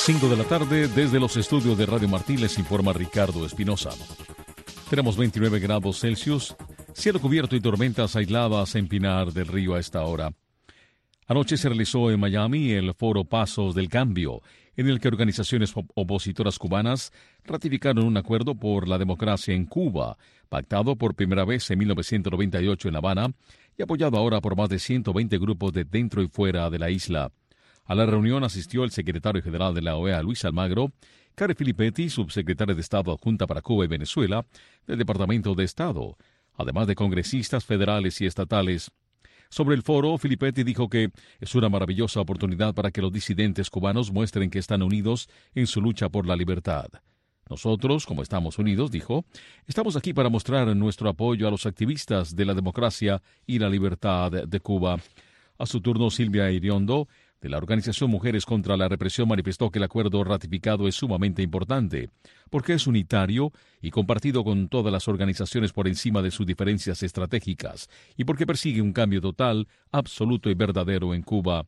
5 de la tarde, desde los estudios de Radio Martí les informa Ricardo Espinosa. Tenemos 29 grados Celsius, cielo cubierto y tormentas aisladas en Pinar del Río a esta hora. Anoche se realizó en Miami el Foro Pasos del Cambio, en el que organizaciones opositoras cubanas ratificaron un acuerdo por la democracia en Cuba, pactado por primera vez en 1998 en La Habana y apoyado ahora por más de 120 grupos de dentro y fuera de la isla. A la reunión asistió el secretario general de la OEA, Luis Almagro, Carey Filipetti, subsecretaria de Estado adjunta para Cuba y Venezuela, del Departamento de Estado, además de congresistas federales y estatales. Sobre el foro, Filipetti dijo que es una maravillosa oportunidad para que los disidentes cubanos muestren que están unidos en su lucha por la libertad. Nosotros, como estamos unidos, dijo, estamos aquí para mostrar nuestro apoyo a los activistas de la democracia y la libertad de Cuba. A su turno, Silvia Iriondo, de la organización Mujeres contra la Represión, manifestó que el acuerdo ratificado es sumamente importante, porque es unitario y compartido con todas las organizaciones por encima de sus diferencias estratégicas, y porque persigue un cambio total, absoluto y verdadero en Cuba.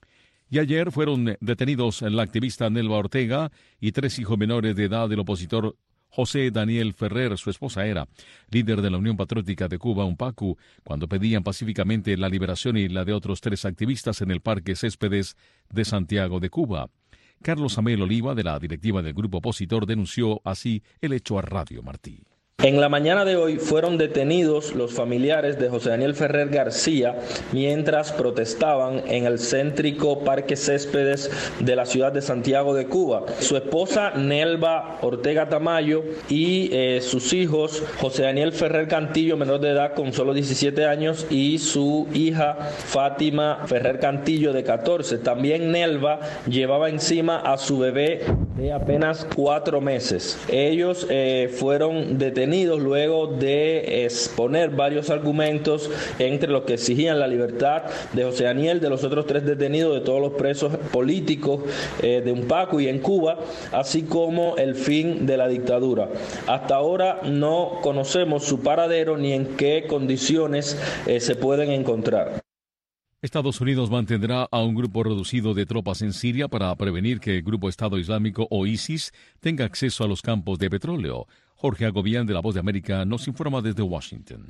Y ayer fueron detenidos la activista Nelva Ortega y 3 hijos menores de edad del opositor José Daniel Ferrer, su esposa era, líder de la Unión Patriótica de Cuba, UNPACU, cuando pedían pacíficamente la liberación y la de otros 3 activistas en el Parque Céspedes de Santiago de Cuba. Carlos Amel Oliva, de la directiva del grupo opositor, denunció así el hecho a Radio Martí. En la mañana de hoy fueron detenidos los familiares de José Daniel Ferrer García mientras protestaban en el céntrico Parque Céspedes de la ciudad de Santiago de Cuba. Su esposa Nelva Ortega Tamayo y sus hijos José Daniel Ferrer Cantillo, menor de edad con solo 17 años, y su hija Fátima Ferrer Cantillo de 14. También Nelva llevaba encima a su bebé de apenas 4 meses. Ellos fueron detenidos luego de exponer varios argumentos, entre los que exigían la libertad de José Daniel, de los otros 3 detenidos, de todos los presos políticos de UNPACU y en Cuba, así como el fin de la dictadura. Hasta ahora no conocemos su paradero ni en qué condiciones se pueden encontrar. Estados Unidos mantendrá a un grupo reducido de tropas en Siria para prevenir que el Grupo Estado Islámico o ISIS tenga acceso a los campos de petróleo. Jorge Agobián, de La Voz de América, nos informa desde Washington.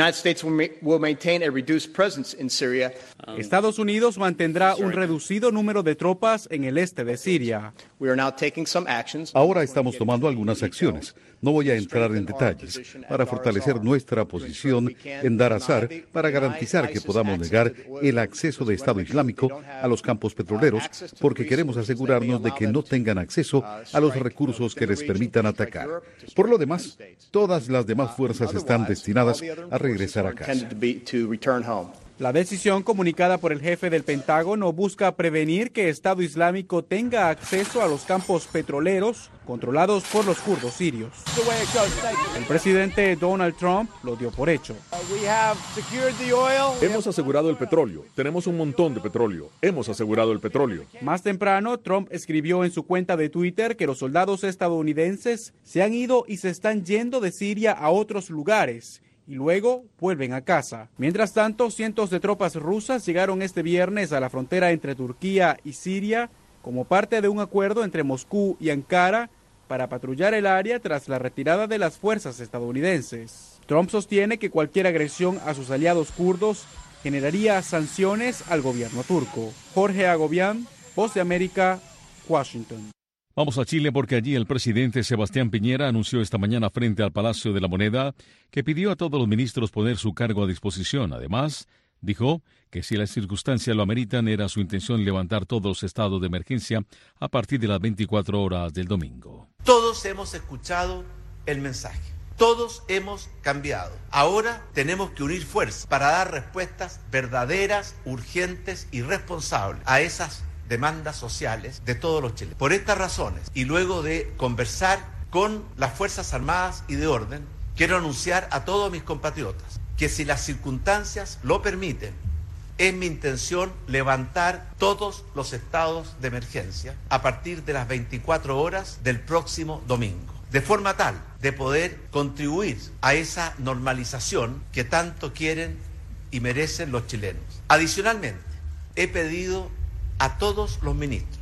Estados Unidos mantendrá un reducido número de tropas en el este de Siria. Ahora estamos tomando algunas acciones. No voy a entrar en detalles para fortalecer nuestra posición en Dar Azar para garantizar que podamos negar el acceso de Estado Islámico a los campos petroleros, porque queremos asegurarnos de que no tengan acceso a los recursos que les permitan atacar. Por lo demás, todas las demás fuerzas están destinadas a regresar a casa. La decisión comunicada por el jefe del Pentágono busca prevenir que Estado Islámico tenga acceso a los campos petroleros controlados por los kurdos sirios. El presidente Donald Trump lo dio por hecho. Hemos asegurado el petróleo. Tenemos un montón de petróleo. Hemos asegurado el petróleo. Más temprano, Trump escribió en su cuenta de Twitter que los soldados estadounidenses se han ido y se están yendo de Siria a otros lugares y luego vuelven a casa. Mientras tanto, cientos de tropas rusas llegaron este viernes a la frontera entre Turquía y Siria como parte de un acuerdo entre Moscú y Ankara para patrullar el área tras la retirada de las fuerzas estadounidenses. Trump sostiene que cualquier agresión a sus aliados kurdos generaría sanciones al gobierno turco. Jorge Agobián, Voz de América, Washington. Vamos a Chile porque allí el presidente Sebastián Piñera anunció esta mañana frente al Palacio de la Moneda que pidió a todos los ministros poner su cargo a disposición. Además, dijo que si las circunstancias lo ameritan, era su intención levantar todos los estados de emergencia a partir de las 24 horas del domingo. Todos hemos escuchado el mensaje. Todos hemos cambiado. Ahora tenemos que unir fuerzas para dar respuestas verdaderas, urgentes y responsables a esas demandas sociales de todos los chilenos. Por estas razones, y luego de conversar con las Fuerzas Armadas y de Orden, quiero anunciar a todos mis compatriotas que si las circunstancias lo permiten, es mi intención levantar todos los estados de emergencia a partir de las 24 horas del próximo domingo, de forma tal de poder contribuir a esa normalización que tanto quieren y merecen los chilenos. Adicionalmente, he pedido a todos los ministros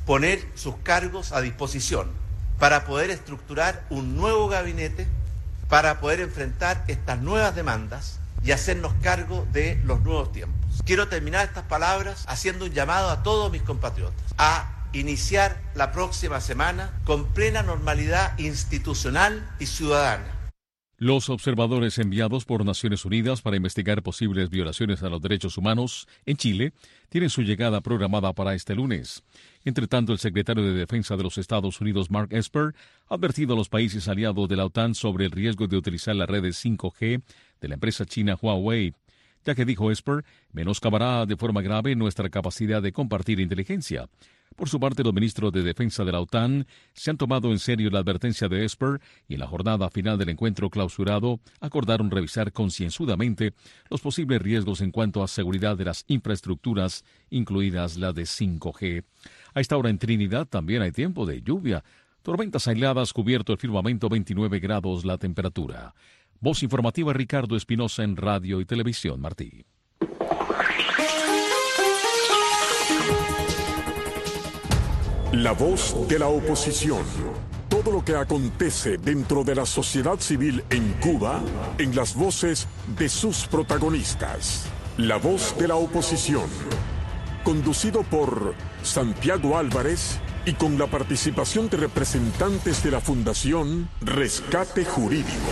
poner sus cargos a disposición para poder estructurar un nuevo gabinete, para poder enfrentar estas nuevas demandas y hacernos cargo de los nuevos tiempos. Quiero terminar estas palabras haciendo un llamado a todos mis compatriotas a iniciar la próxima semana con plena normalidad institucional y ciudadana. Los observadores enviados por Naciones Unidas para investigar posibles violaciones a los derechos humanos en Chile tienen su llegada programada para este lunes. Entre tanto, el secretario de Defensa de los Estados Unidos, Mark Esper, ha advertido a los países aliados de la OTAN sobre el riesgo de utilizar las redes 5G de la empresa china Huawei, ya que, dijo Esper, menoscabará de forma grave nuestra capacidad de compartir inteligencia. Por su parte, los ministros de Defensa de la OTAN se han tomado en serio la advertencia de Esper y en la jornada final del encuentro clausurado acordaron revisar concienzudamente los posibles riesgos en cuanto a seguridad de las infraestructuras, incluidas las de 5G. A esta hora en Trinidad también hay tiempo de lluvia. Tormentas aisladas, cubierto el firmamento, 29 grados la temperatura. Voz informativa Ricardo Espinosa en Radio y Televisión Martí. La voz de la oposición. Todo lo que acontece dentro de la sociedad civil en Cuba, en las voces de sus protagonistas. La voz de la oposición. Conducido por Santiago Álvarez y con la participación de representantes de la Fundación Rescate Jurídico.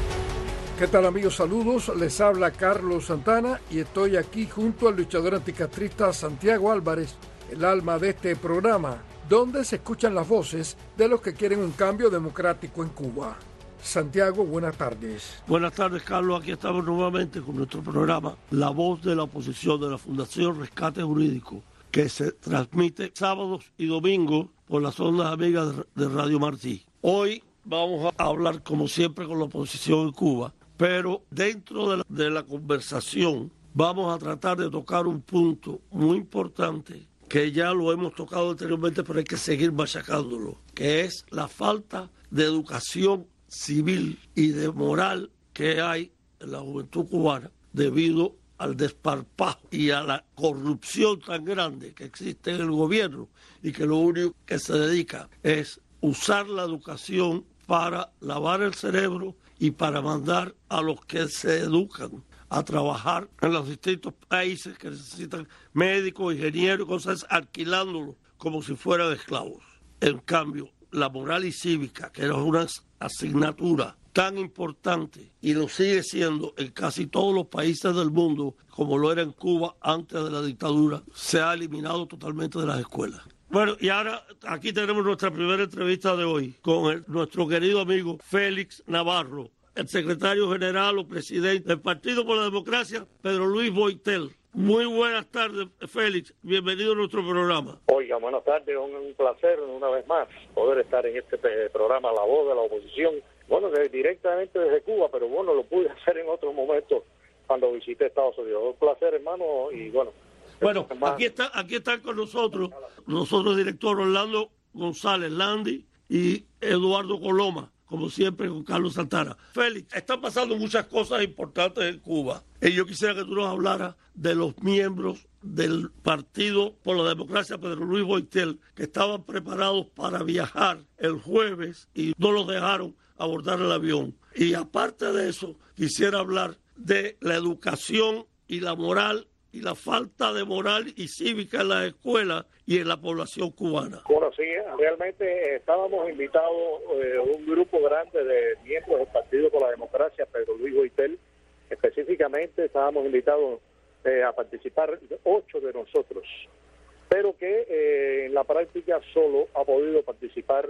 ¿Qué tal, amigos? Saludos, les habla Carlos Santana y estoy aquí junto al luchador anticastrista Santiago Álvarez, el alma de este programa, donde se escuchan las voces de los que quieren un cambio democrático en Cuba. Santiago, buenas tardes. Buenas tardes, Carlos. Aquí estamos nuevamente con nuestro programa La Voz de la Oposición de la Fundación Rescate Jurídico, que se transmite sábados y domingos por las ondas amigas de Radio Martí. Hoy vamos a hablar, como siempre, con la oposición en Cuba, pero dentro de la conversación vamos a tratar de tocar un punto muy importante que ya lo hemos tocado anteriormente, pero hay que seguir machacándolo, que es la falta de educación civil y de moral que hay en la juventud cubana debido al desparpajo y a la corrupción tan grande que existe en el gobierno y que lo único que se dedica es usar la educación para lavar el cerebro y para mandar a los que se educan a trabajar en los distintos países que necesitan médicos, ingenieros, cosas, alquilándolos como si fueran esclavos. En cambio, la moral y cívica, que era una asignatura tan importante y lo sigue siendo en casi todos los países del mundo, como lo era en Cuba antes de la dictadura, se ha eliminado totalmente de las escuelas. Bueno, y ahora aquí tenemos nuestra primera entrevista de hoy con nuestro querido amigo Félix Navarro, el secretario general o presidente del Partido por la Democracia, Pedro Luis Boitel. Muy buenas tardes, Félix. Bienvenido a nuestro programa. Oiga, buenas tardes. Un placer una vez más poder estar en este programa La Voz de la Oposición. Bueno, directamente desde Cuba, pero bueno, lo pude hacer en otros momentos cuando visité Estados Unidos. Un placer, hermano, y bueno. Bueno, aquí están con nosotros, director Orlando González Landi y Eduardo Coloma, como siempre con Carlos Santana. Félix, están pasando muchas cosas importantes en Cuba. Y yo quisiera que tú nos hablaras de los miembros del Partido por la Democracia, Pedro Luis Boitel, que estaban preparados para viajar el jueves y no los dejaron abordar el avión. Y aparte de eso, quisiera hablar de la educación y la moral y la falta de moral y cívica en las escuelas y en la población cubana. Bueno, sí, realmente estábamos invitados, un grupo grande de miembros del Partido por la Democracia, Pedro Luis Boitel, específicamente estábamos invitados a participar 8 de nosotros, pero que en la práctica solo ha podido participar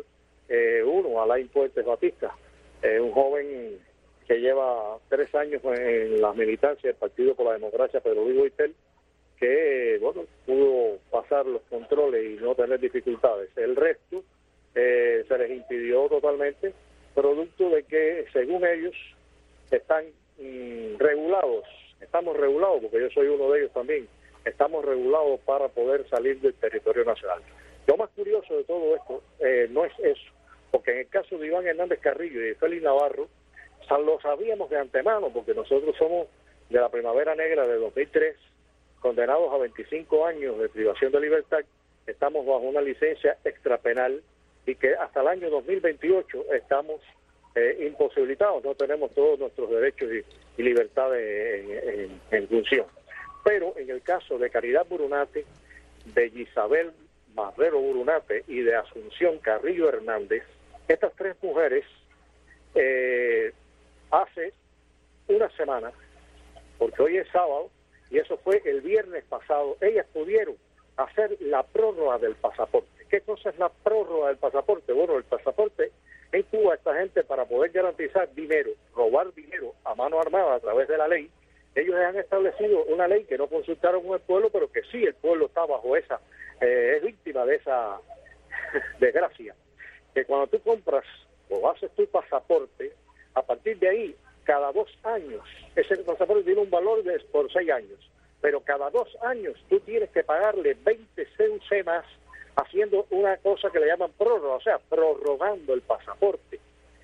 uno, Alain Puentes Batista, un joven que lleva 3 años en la militancia del Partido por la Democracia, Pedro Luis Boitel, que bueno, pudo pasar los controles y no tener dificultades. El resto se les impidió totalmente, producto de que, según ellos, están regulados. Estamos regulados, porque yo soy uno de ellos también, estamos regulados para poder salir del territorio nacional. Lo más curioso de todo esto no es eso, porque en el caso de Iván Hernández Carrillo y de Félix Navarro, lo sabíamos de antemano, porque nosotros somos de la Primavera Negra de 2003, condenados a 25 años de privación de libertad, estamos bajo una licencia extrapenal y que hasta el año 2028 estamos imposibilitados, no tenemos todos nuestros derechos y libertades en función. Pero en el caso de Caridad Burunate, de Gisabel Marrero Burunate y de Asunción Carrillo Hernández, estas tres mujeres hace una semana, porque hoy es sábado, y eso fue el viernes pasado, ellas pudieron hacer la prórroga del pasaporte. ¿Qué cosa es la prórroga del pasaporte? Bueno, el pasaporte en Cuba, esta gente, para poder garantizar dinero, robar dinero a mano armada a través de la ley, ellos han establecido una ley que no consultaron con el pueblo, pero que sí el pueblo está bajo esa, es víctima de esa desgracia. Que cuando tú compras o haces tu pasaporte, a partir de ahí, cada 2 años, ese pasaporte tiene un valor por 6 años, pero cada 2 años tú tienes que pagarle 20 CUC más, haciendo una cosa que le llaman prórroga, o sea, prorrogando el pasaporte.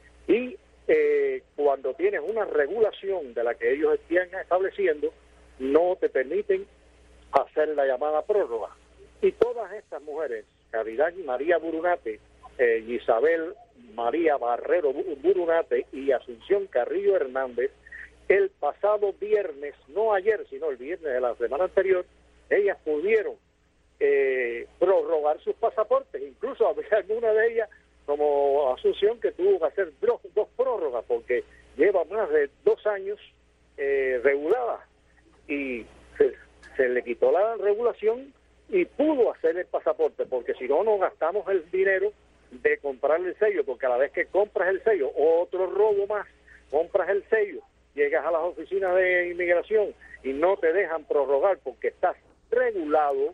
Y cuando tienes una regulación de la que ellos están estableciendo, no te permiten hacer la llamada prórroga. Y todas estas mujeres, Caridad María Burunate, Isabel María Barrero Burunate y Asunción Carrillo Hernández, el pasado viernes, no ayer, sino el viernes de la semana anterior, ellas pudieron prorrogar sus pasaportes. Incluso había alguna de ellas, como Asunción, que tuvo que hacer dos prórrogas porque lleva más de 2 años regulada y se le quitó la regulación y pudo hacer el pasaporte, porque si no, no gastamos el dinero de comprar el sello, porque a la vez que compras el sello, otro robo más, compras el sello, llegas a las oficinas de inmigración y no te dejan prorrogar porque estás regulado,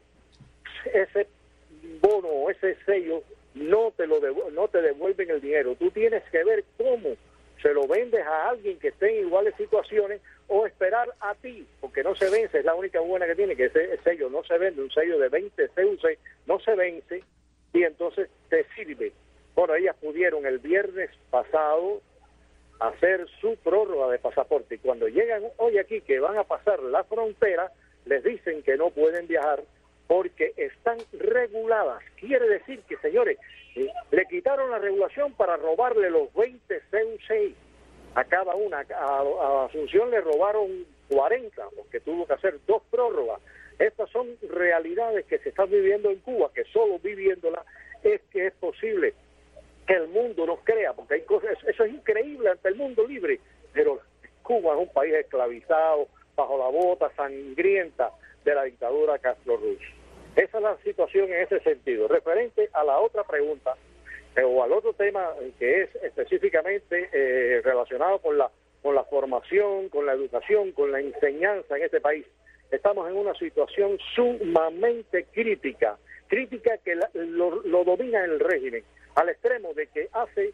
ese bono o ese sello no te devuelven el dinero. Tú tienes que ver cómo se lo vendes a alguien que esté en iguales situaciones o esperar a ti, porque no se vence, es la única buena que tiene, que ese sello no se vende, un sello de 20 CUC no se vence y entonces te sirve. Bueno, ellas pudieron el viernes pasado hacer su prórroga de pasaporte y cuando llegan hoy aquí que van a pasar la frontera, les dicen que no pueden viajar porque están reguladas. Quiere decir que, señores, le quitaron la regulación para robarle los 20 CUC a cada una. A Asunción le robaron 40 porque tuvo que hacer 2 prórrogas. Estas son realidades que se están viviendo en Cuba, que solo viviéndolas es que es posible que el mundo nos crea, porque hay cosas, eso es increíble ante el mundo libre, pero Cuba es un país esclavizado, bajo la bota sangrienta de la dictadura Castro Ruz. Esa es la situación en ese sentido. Referente a la otra pregunta, o al otro tema que es específicamente relacionado con la formación, con la educación, con la enseñanza en este país, estamos en una situación sumamente crítica que lo domina el régimen, al extremo de que hace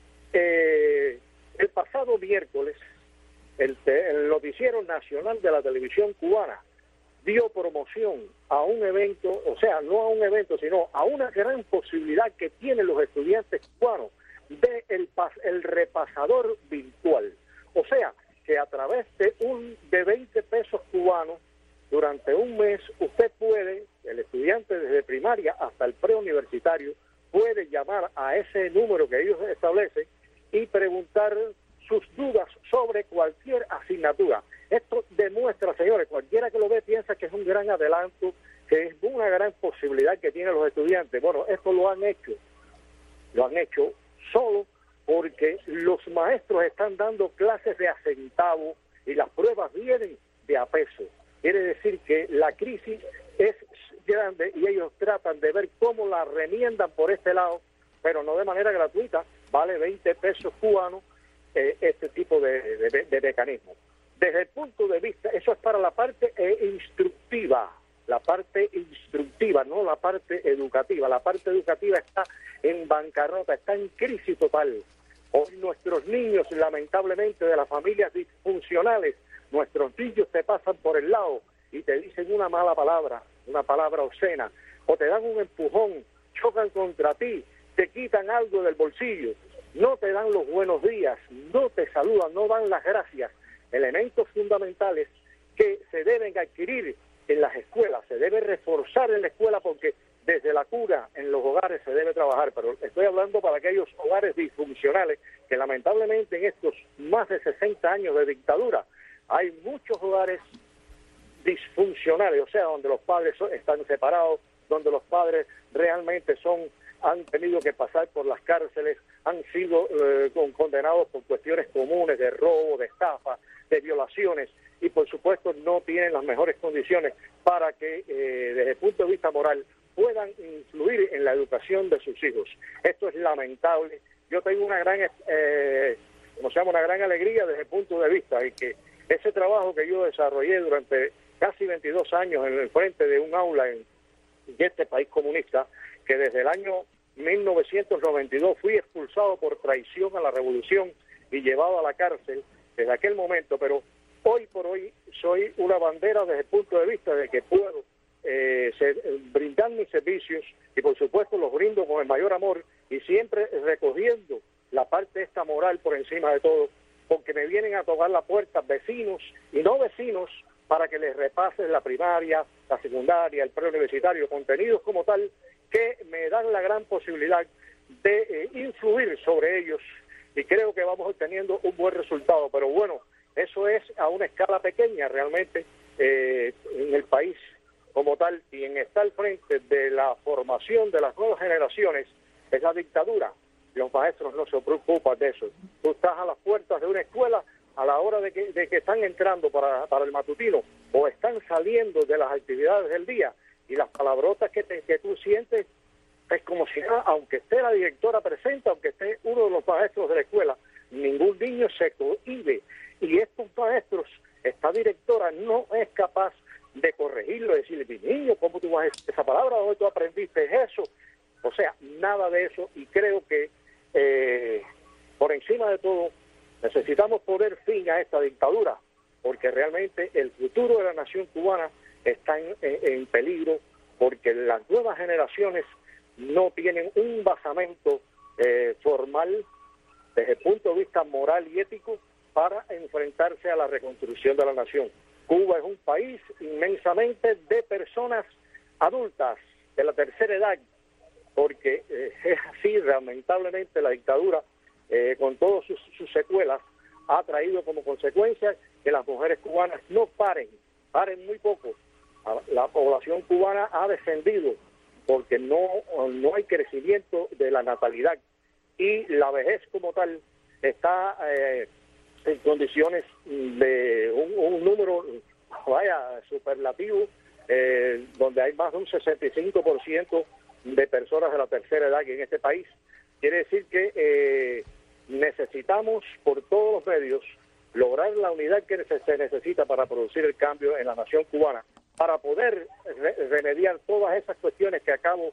el pasado miércoles el noticiero nacional de la televisión cubana dio promoción a un evento, o sea, no a un evento, sino a una gran posibilidad que tienen los estudiantes cubanos de el repasador virtual. O sea, que a través de 20 pesos cubanos, durante un mes, usted puede, el estudiante desde primaria hasta el preuniversitario, puede llamar a ese número que ellos establecen y preguntar sus dudas sobre cualquier asignatura. Esto demuestra, señores, cualquiera que lo ve piensa que es un gran adelanto, que es una gran posibilidad que tienen los estudiantes. Bueno, esto lo han hecho solo porque los maestros están dando clases de a centavo y las pruebas vienen de a peso. Quiere decir que la crisis es grande y ellos tratan de ver cómo la remiendan por este lado, pero no de manera gratuita. Vale 20 pesos cubanos este tipo de mecanismo. Desde el punto de vista, eso es para la parte instructiva, no la parte educativa. La parte educativa está en bancarrota, está en crisis total. Hoy nuestros niños, lamentablemente, de las familias disfuncionales, nuestros niños te pasan por el lado y te dicen una mala palabra, una palabra obscena, o te dan un empujón, chocan contra ti, te quitan algo del bolsillo, no te dan los buenos días, no te saludan, no dan las gracias. Elementos fundamentales que se deben adquirir en las escuelas, se debe reforzar en la escuela porque desde la cura en los hogares se debe trabajar, pero estoy hablando para aquellos hogares disfuncionales que lamentablemente en estos más de 60 años de dictadura hay muchos hogares disfuncionales, o sea, donde los padres están separados, donde los padres realmente han tenido que pasar por las cárceles, han sido condenados por cuestiones comunes de robo, de estafa, de violaciones, y por supuesto no tienen las mejores condiciones para que desde el punto de vista moral puedan influir en la educación de sus hijos. Esto es lamentable. Yo tengo una gran alegría desde el punto de vista de que ese trabajo que yo desarrollé durante casi 22 años en el frente de un aula en este país comunista, que desde el año 1992 fui expulsado por traición a la revolución y llevado a la cárcel desde aquel momento, pero hoy por hoy soy una bandera desde el punto de vista de que puedo brindar mis servicios, y por supuesto los brindo con el mayor amor y siempre recogiendo la parte esta moral por encima de todo, porque me vienen a tocar la puerta vecinos y no vecinos para que les repasen la primaria, la secundaria, el preuniversitario, contenidos como tal que me dan la gran posibilidad de influir sobre ellos, y creo que vamos obteniendo un buen resultado. Pero bueno, eso es a una escala pequeña realmente en el país como tal, y en está al frente de la formación de las nuevas generaciones es la dictadura. Los maestros no se preocupan de eso. Tú estás a las puertas de una escuela a la hora de que están entrando para el matutino o están saliendo de las actividades del día, y las palabrotas que tú sientes es como si, aunque esté la directora presente, aunque esté uno de los maestros de la escuela, ningún niño se cohíbe, y estos maestros, esta directora no es capaz de corregirlo, de decirle, mi niño, ¿cómo tú vas a decir esa palabra? ¿Dónde tú aprendiste eso? O sea, nada de eso, y creo que por encima de todo necesitamos poner fin a esta dictadura, porque realmente el futuro de la nación cubana está en peligro, porque las nuevas generaciones no tienen un basamento formal desde el punto de vista moral y ético para enfrentarse a la reconstrucción de la nación. Cuba es un país inmensamente de personas adultas, de la tercera edad, porque es así, lamentablemente la dictadura, con todas sus secuelas, ha traído como consecuencia que las mujeres cubanas no paren muy poco. La población cubana ha descendido porque no hay crecimiento de la natalidad, y la vejez como tal está en condiciones de un número, superlativo, donde hay más de un 65% de personas de la tercera edad en este país. Quiere decir que necesitamos por todos los medios lograr la unidad que se necesita para producir el cambio en la nación cubana, para poder remediar todas esas cuestiones que acabo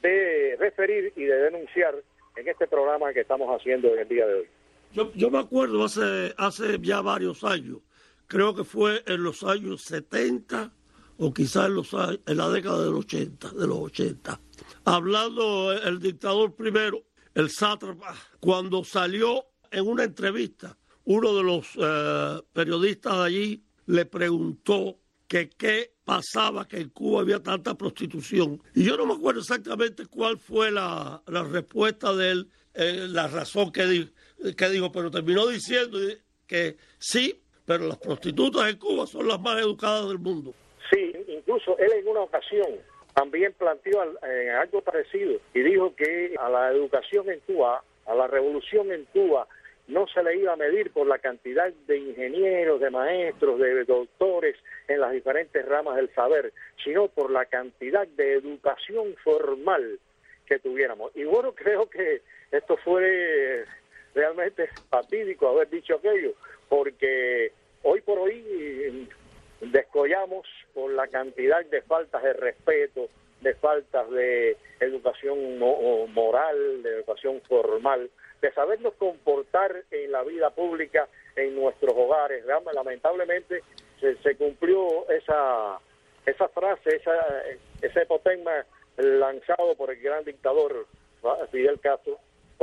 de referir y de denunciar en este programa que estamos haciendo en el día de hoy. Yo me acuerdo hace ya varios años, creo que fue en los años 70 o quizás en la década de los 80, hablando el dictador primero, el sátrapa, cuando salió en una entrevista, uno de los periodistas de allí le preguntó que qué pasaba, que en Cuba había tanta prostitución. Y yo no me acuerdo exactamente cuál fue la respuesta de él, la razón que dijo, pero terminó diciendo que sí, pero las prostitutas en Cuba son las más educadas del mundo. Sí, incluso él en una ocasión también planteó algo parecido y dijo que a la educación en Cuba, a la revolución en Cuba, no se le iba a medir por la cantidad de ingenieros, de maestros, de doctores en las diferentes ramas del saber, sino por la cantidad de educación formal que tuviéramos. Y bueno, creo que esto fue realmente fatídico haber dicho aquello, porque hoy por hoy descollamos por la cantidad de faltas de respeto, de faltas de educación moral, de educación formal, de sabernos comportar en la vida pública, en nuestros hogares. Lamentablemente se cumplió esa frase, ese apotegma lanzado por el gran dictador Fidel Castro,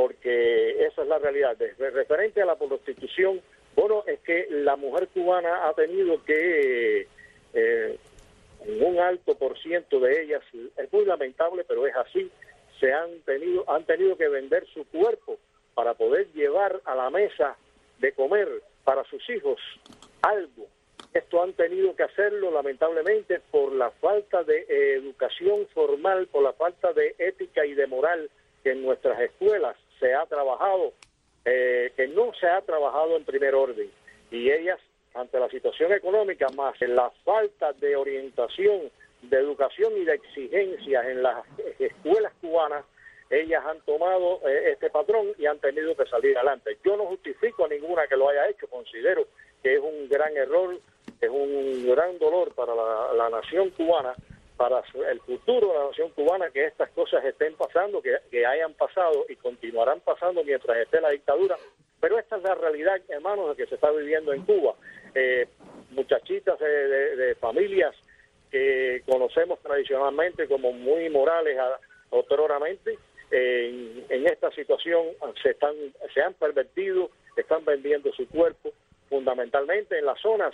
porque esa es la realidad. Referente a la prostitución, bueno, es que la mujer cubana ha tenido que un alto por ciento de ellas, es muy lamentable, pero es así, han tenido que vender su cuerpo para poder llevar a la mesa de comer para sus hijos algo. Esto han tenido que hacerlo lamentablemente por la falta de educación formal, por la falta de ética y de moral que en nuestras escuelas se ha trabajado, que no se ha trabajado en primer orden. Y ellas, ante la situación económica, más en la falta de orientación, de educación y de exigencias en las escuelas cubanas, ellas han tomado este patrón y han tenido que salir adelante. Yo no justifico a ninguna que lo haya hecho, considero que es un gran error, es un gran dolor para la nación cubana, para el futuro de la nación cubana, que estas cosas estén pasando, que hayan pasado y continuarán pasando mientras esté la dictadura. Pero esta es la realidad, hermanos, que se está viviendo en Cuba. Muchachitas de familias que conocemos tradicionalmente como muy morales otroramente, en esta situación se han pervertido, están vendiendo su cuerpo, fundamentalmente en las zonas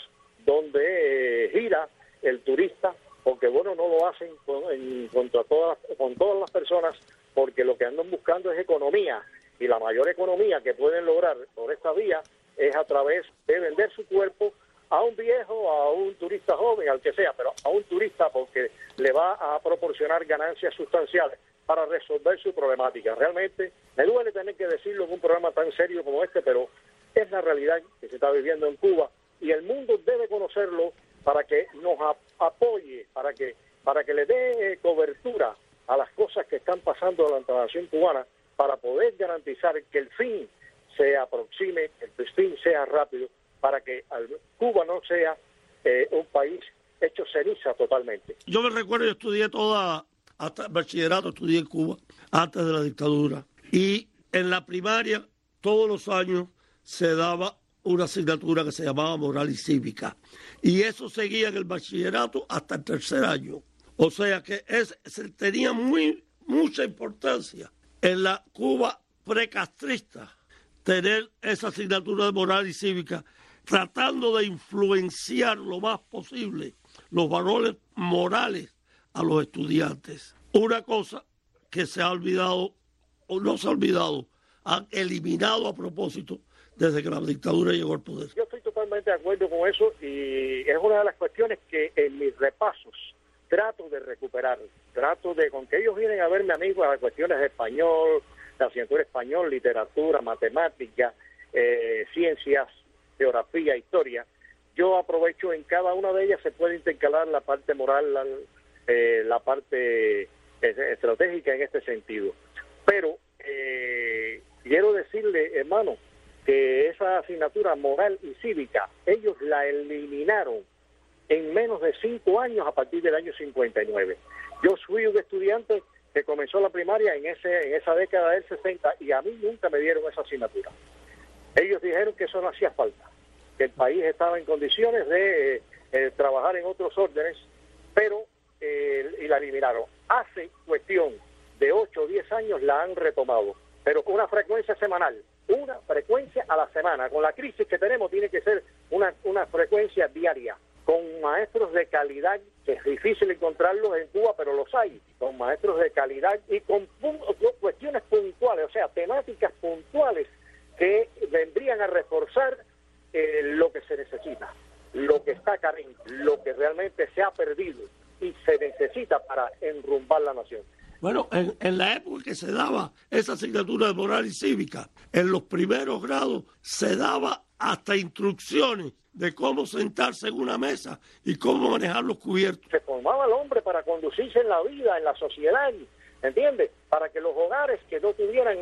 donde gira el turista, porque bueno, no lo hacen con todas las personas, porque lo que andan buscando es economía, y la mayor economía que pueden lograr por esta vía es a través de vender su cuerpo a un viejo, a un turista joven, al que sea, pero a un turista, porque le va a proporcionar ganancias sustanciales para resolver su problemática. Realmente me duele tener que decirlo en un programa tan serio como este, pero es la realidad que se está viviendo en Cuba y el mundo debe conocerlo para que nos apoye, para que le dé cobertura a las cosas que están pasando en la nación cubana, para poder garantizar que el fin se aproxime, que el fin sea rápido, para que Cuba no sea un país hecho ceniza totalmente. Yo me recuerdo, yo estudié hasta el bachillerato, estudié en Cuba, antes de la dictadura. Y en la primaria, todos los años, se daba una asignatura que se llamaba Moral y Cívica. Y eso seguía en el bachillerato hasta el tercer año. O sea que tenía mucha importancia en la Cuba precastrista tener esa asignatura de Moral y Cívica, tratando de influenciar lo más posible los valores morales a los estudiantes. Una cosa que se ha olvidado, o no se ha olvidado, han eliminado a propósito desde que la dictadura llegó al poder. Yo estoy totalmente de acuerdo con eso y es una de las cuestiones que en mis repasos trato de recuperar. Con que ellos vienen a verme a mí con las cuestiones de español, la asignatura de español, literatura, matemática, ciencias, geografía, historia. Yo aprovecho, en cada una de ellas se puede intercalar la parte moral, la parte estratégica en este sentido. Pero quiero decirle, hermano, que esa asignatura moral y cívica, ellos la eliminaron en menos de 5 años a partir del año 59. Yo fui un estudiante que comenzó la primaria en esa década del 60 y a mí nunca me dieron esa asignatura. Ellos dijeron que eso no hacía falta, que el país estaba en condiciones de trabajar en otros órdenes, pero y la eliminaron. Hace cuestión de 8 o 10 años la han retomado, pero con una frecuencia semanal, una frecuencia a la semana. Con la crisis que tenemos tiene que ser una frecuencia diaria, con maestros de calidad, que es difícil encontrarlos en Cuba, pero los hay, con maestros de calidad y con cuestiones puntuales, o sea, temáticas puntuales que vendrían a reforzar lo que se necesita, lo que está carente, lo que realmente se ha perdido y se necesita para enrumbar la nación. Bueno, en la época que se daba esa asignatura de moral y cívica, en los primeros grados se daba hasta instrucciones de cómo sentarse en una mesa y cómo manejar los cubiertos. Se formaba al hombre para conducirse en la vida, en la sociedad, ¿entiendes? Para que los hogares que no tuvieran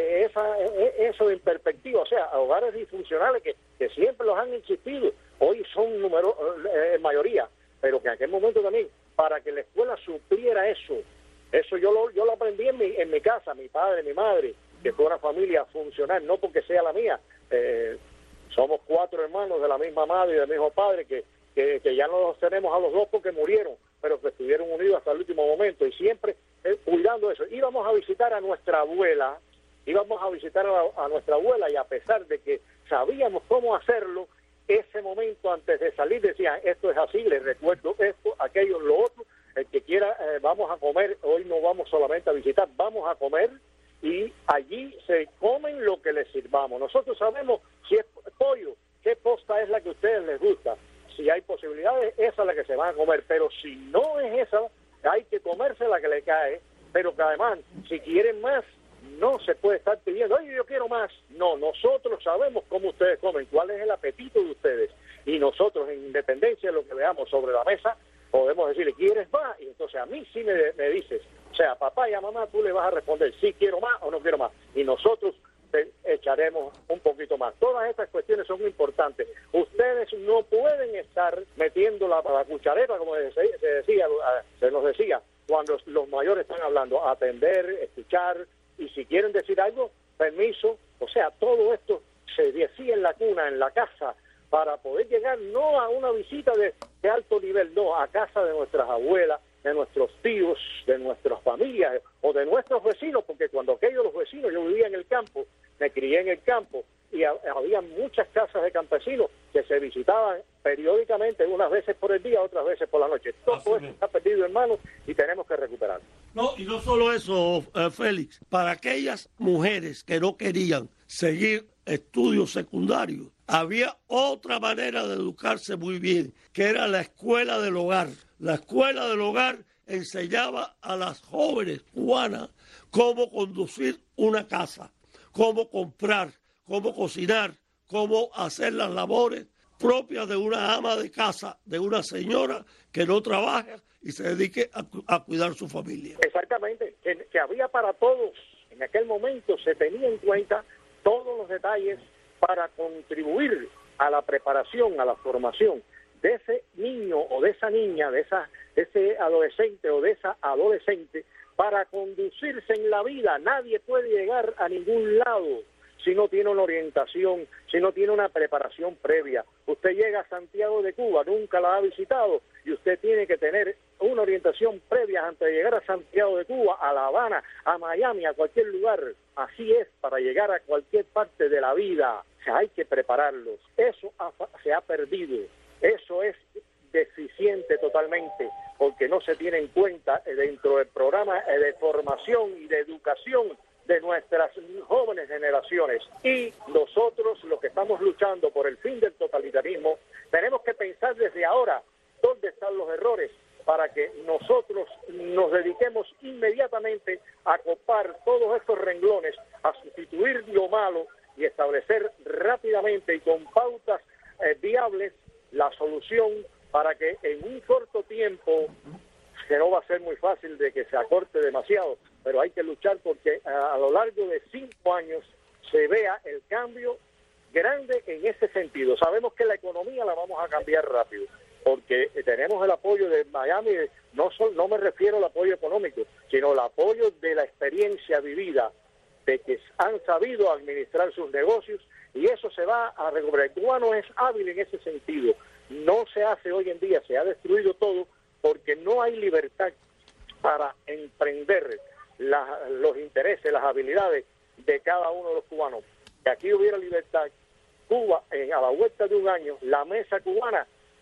eso en perspectiva, o sea, hogares disfuncionales que siempre los han existido, hoy son mayoría, pero que en aquel momento también, para que la escuela supliera eso yo lo aprendí en mi casa, mi padre, mi madre, que fue una familia funcional, no porque sea la mía, somos 4 hermanos de la misma madre y del mismo padre, que ya no los tenemos a los 2 porque murieron, pero que estuvieron unidos hasta el último momento y siempre cuidando eso. Íbamos a visitar a nuestra abuela, y a pesar de que sabíamos cómo hacerlo, ese momento antes de salir decían, esto es así, les recuerdo esto, aquello, lo otro, el que quiera, vamos a comer, hoy no vamos solamente a visitar, vamos a comer, y allí se comen lo que les sirvamos. Nosotros sabemos si es pollo, qué posta es la que a ustedes les gusta. Si hay posibilidades, esa es la que se van a comer, pero si no es esa, hay que comerse la que le cae, pero que además, si quieren más, no se puede estar pidiendo, oye, yo quiero más. No, nosotros sabemos cómo ustedes comen, cuál es el apetito de ustedes, y nosotros, en independencia de lo que veamos sobre la mesa, podemos decirle, ¿quieres más? Y entonces a mí sí me dices, o sea, a papá y a mamá tú le vas a responder, sí quiero más o no quiero más, y nosotros te echaremos un poquito más. Todas estas cuestiones son importantes. Ustedes no pueden estar metiendo la cuchareta, como se nos decía, cuando los mayores están hablando, atender, escuchar, y si quieren decir algo, permiso. O sea, todo esto se decía en la cuna, en la casa, para poder llegar no a una visita de alto nivel, no, a casa de nuestras abuelas, de nuestros tíos, de nuestras familias o de nuestros vecinos, porque cuando aquellos los vecinos, yo vivía en el campo, me crié en el campo, y había muchas casas de campesinos que se visitaban periódicamente, unas veces por el día, otras veces por la noche. Todo eso está perdido, hermano, y tenemos que recuperarlo. No, y no solo eso, Félix, para aquellas mujeres que no querían seguir estudios secundarios, había otra manera de educarse muy bien, que era la escuela del hogar. La escuela del hogar enseñaba a las jóvenes cubanas cómo conducir una casa, cómo comprar, cómo cocinar, cómo hacer las labores propias de una ama de casa, de una señora que no trabaja y se dedique a cuidar su familia. Exactamente, que había para todos. En aquel momento se tenía en cuenta todos los detalles para contribuir a la preparación, a la formación de ese niño o de esa niña, de ese adolescente o de esa adolescente, para conducirse en la vida. Nadie puede llegar a ningún lado si no tiene una orientación, si no tiene una preparación previa. Usted llega a Santiago de Cuba, nunca la ha visitado, y usted tiene que tener una orientación previa antes de llegar a Santiago de Cuba, a La Habana, a Miami, a cualquier lugar. Así es, para llegar a cualquier parte de la vida, o sea, hay que prepararlos. Eso se ha perdido, eso es deficiente totalmente, porque no se tiene en cuenta dentro del programa de formación y de educación de nuestras jóvenes generaciones. Y nosotros, los que estamos luchando por el fin del totalitarismo, tenemos que pensar desde ahora dónde están los errores para que nosotros nos dediquemos inmediatamente a copar todos estos renglones, a sustituir lo malo y establecer rápidamente y con pautas viables la solución para que en un corto tiempo, que no va a ser muy fácil de que se acorte demasiado, pero hay que luchar porque a lo largo de 5 años se vea el cambio grande en ese sentido. Sabemos que la economía la vamos a cambiar rápido, porque tenemos el apoyo de Miami, no me refiero al apoyo económico, sino el apoyo de la experiencia vivida, de que han sabido administrar sus negocios, y eso se va a recuperar. El cubano es hábil en ese sentido. No se hace hoy en día, se ha destruido todo, porque no hay libertad para emprender los intereses, las habilidades de cada uno de los cubanos. Si aquí hubiera libertad, Cuba, a la vuelta de un año, la mesa cubana,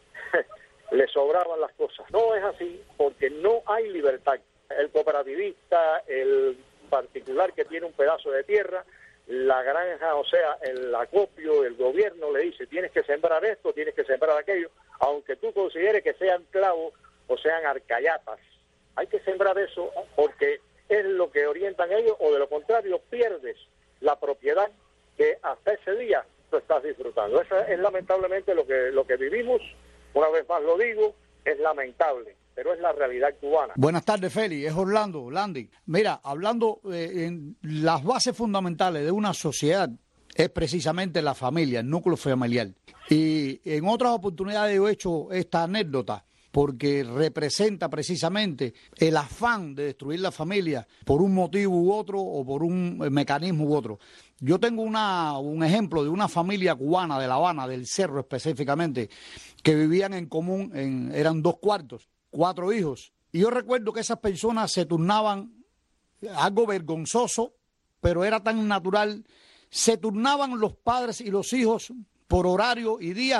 le sobraban las cosas. No es así, porque no hay libertad. El cooperativista, el particular que tiene un pedazo de tierra, la granja, o sea, el acopio, el gobierno le dice, tienes que sembrar esto, tienes que sembrar aquello, aunque tú consideres que sean clavos o sean arcayatas. Hay que sembrar eso porque es lo que orientan ellos, o de lo contrario pierdes la propiedad que hasta ese día tú estás disfrutando. Eso es lamentablemente lo que vivimos. Una vez más lo digo, es lamentable, pero es la realidad cubana. Buenas tardes, Félix, es Orlando Landi. Mira, hablando en las bases fundamentales de una sociedad es precisamente la familia, el núcleo familiar. Y en otras oportunidades yo he hecho esta anécdota porque representa precisamente el afán de destruir la familia por un motivo u otro o por un mecanismo u otro. Yo tengo un ejemplo de una familia cubana de La Habana, del Cerro específicamente, que vivían en común, eran 2 cuartos, 4 hijos. Y yo recuerdo que esas personas se turnaban, algo vergonzoso, pero era tan natural, se turnaban los padres y los hijos por horario y días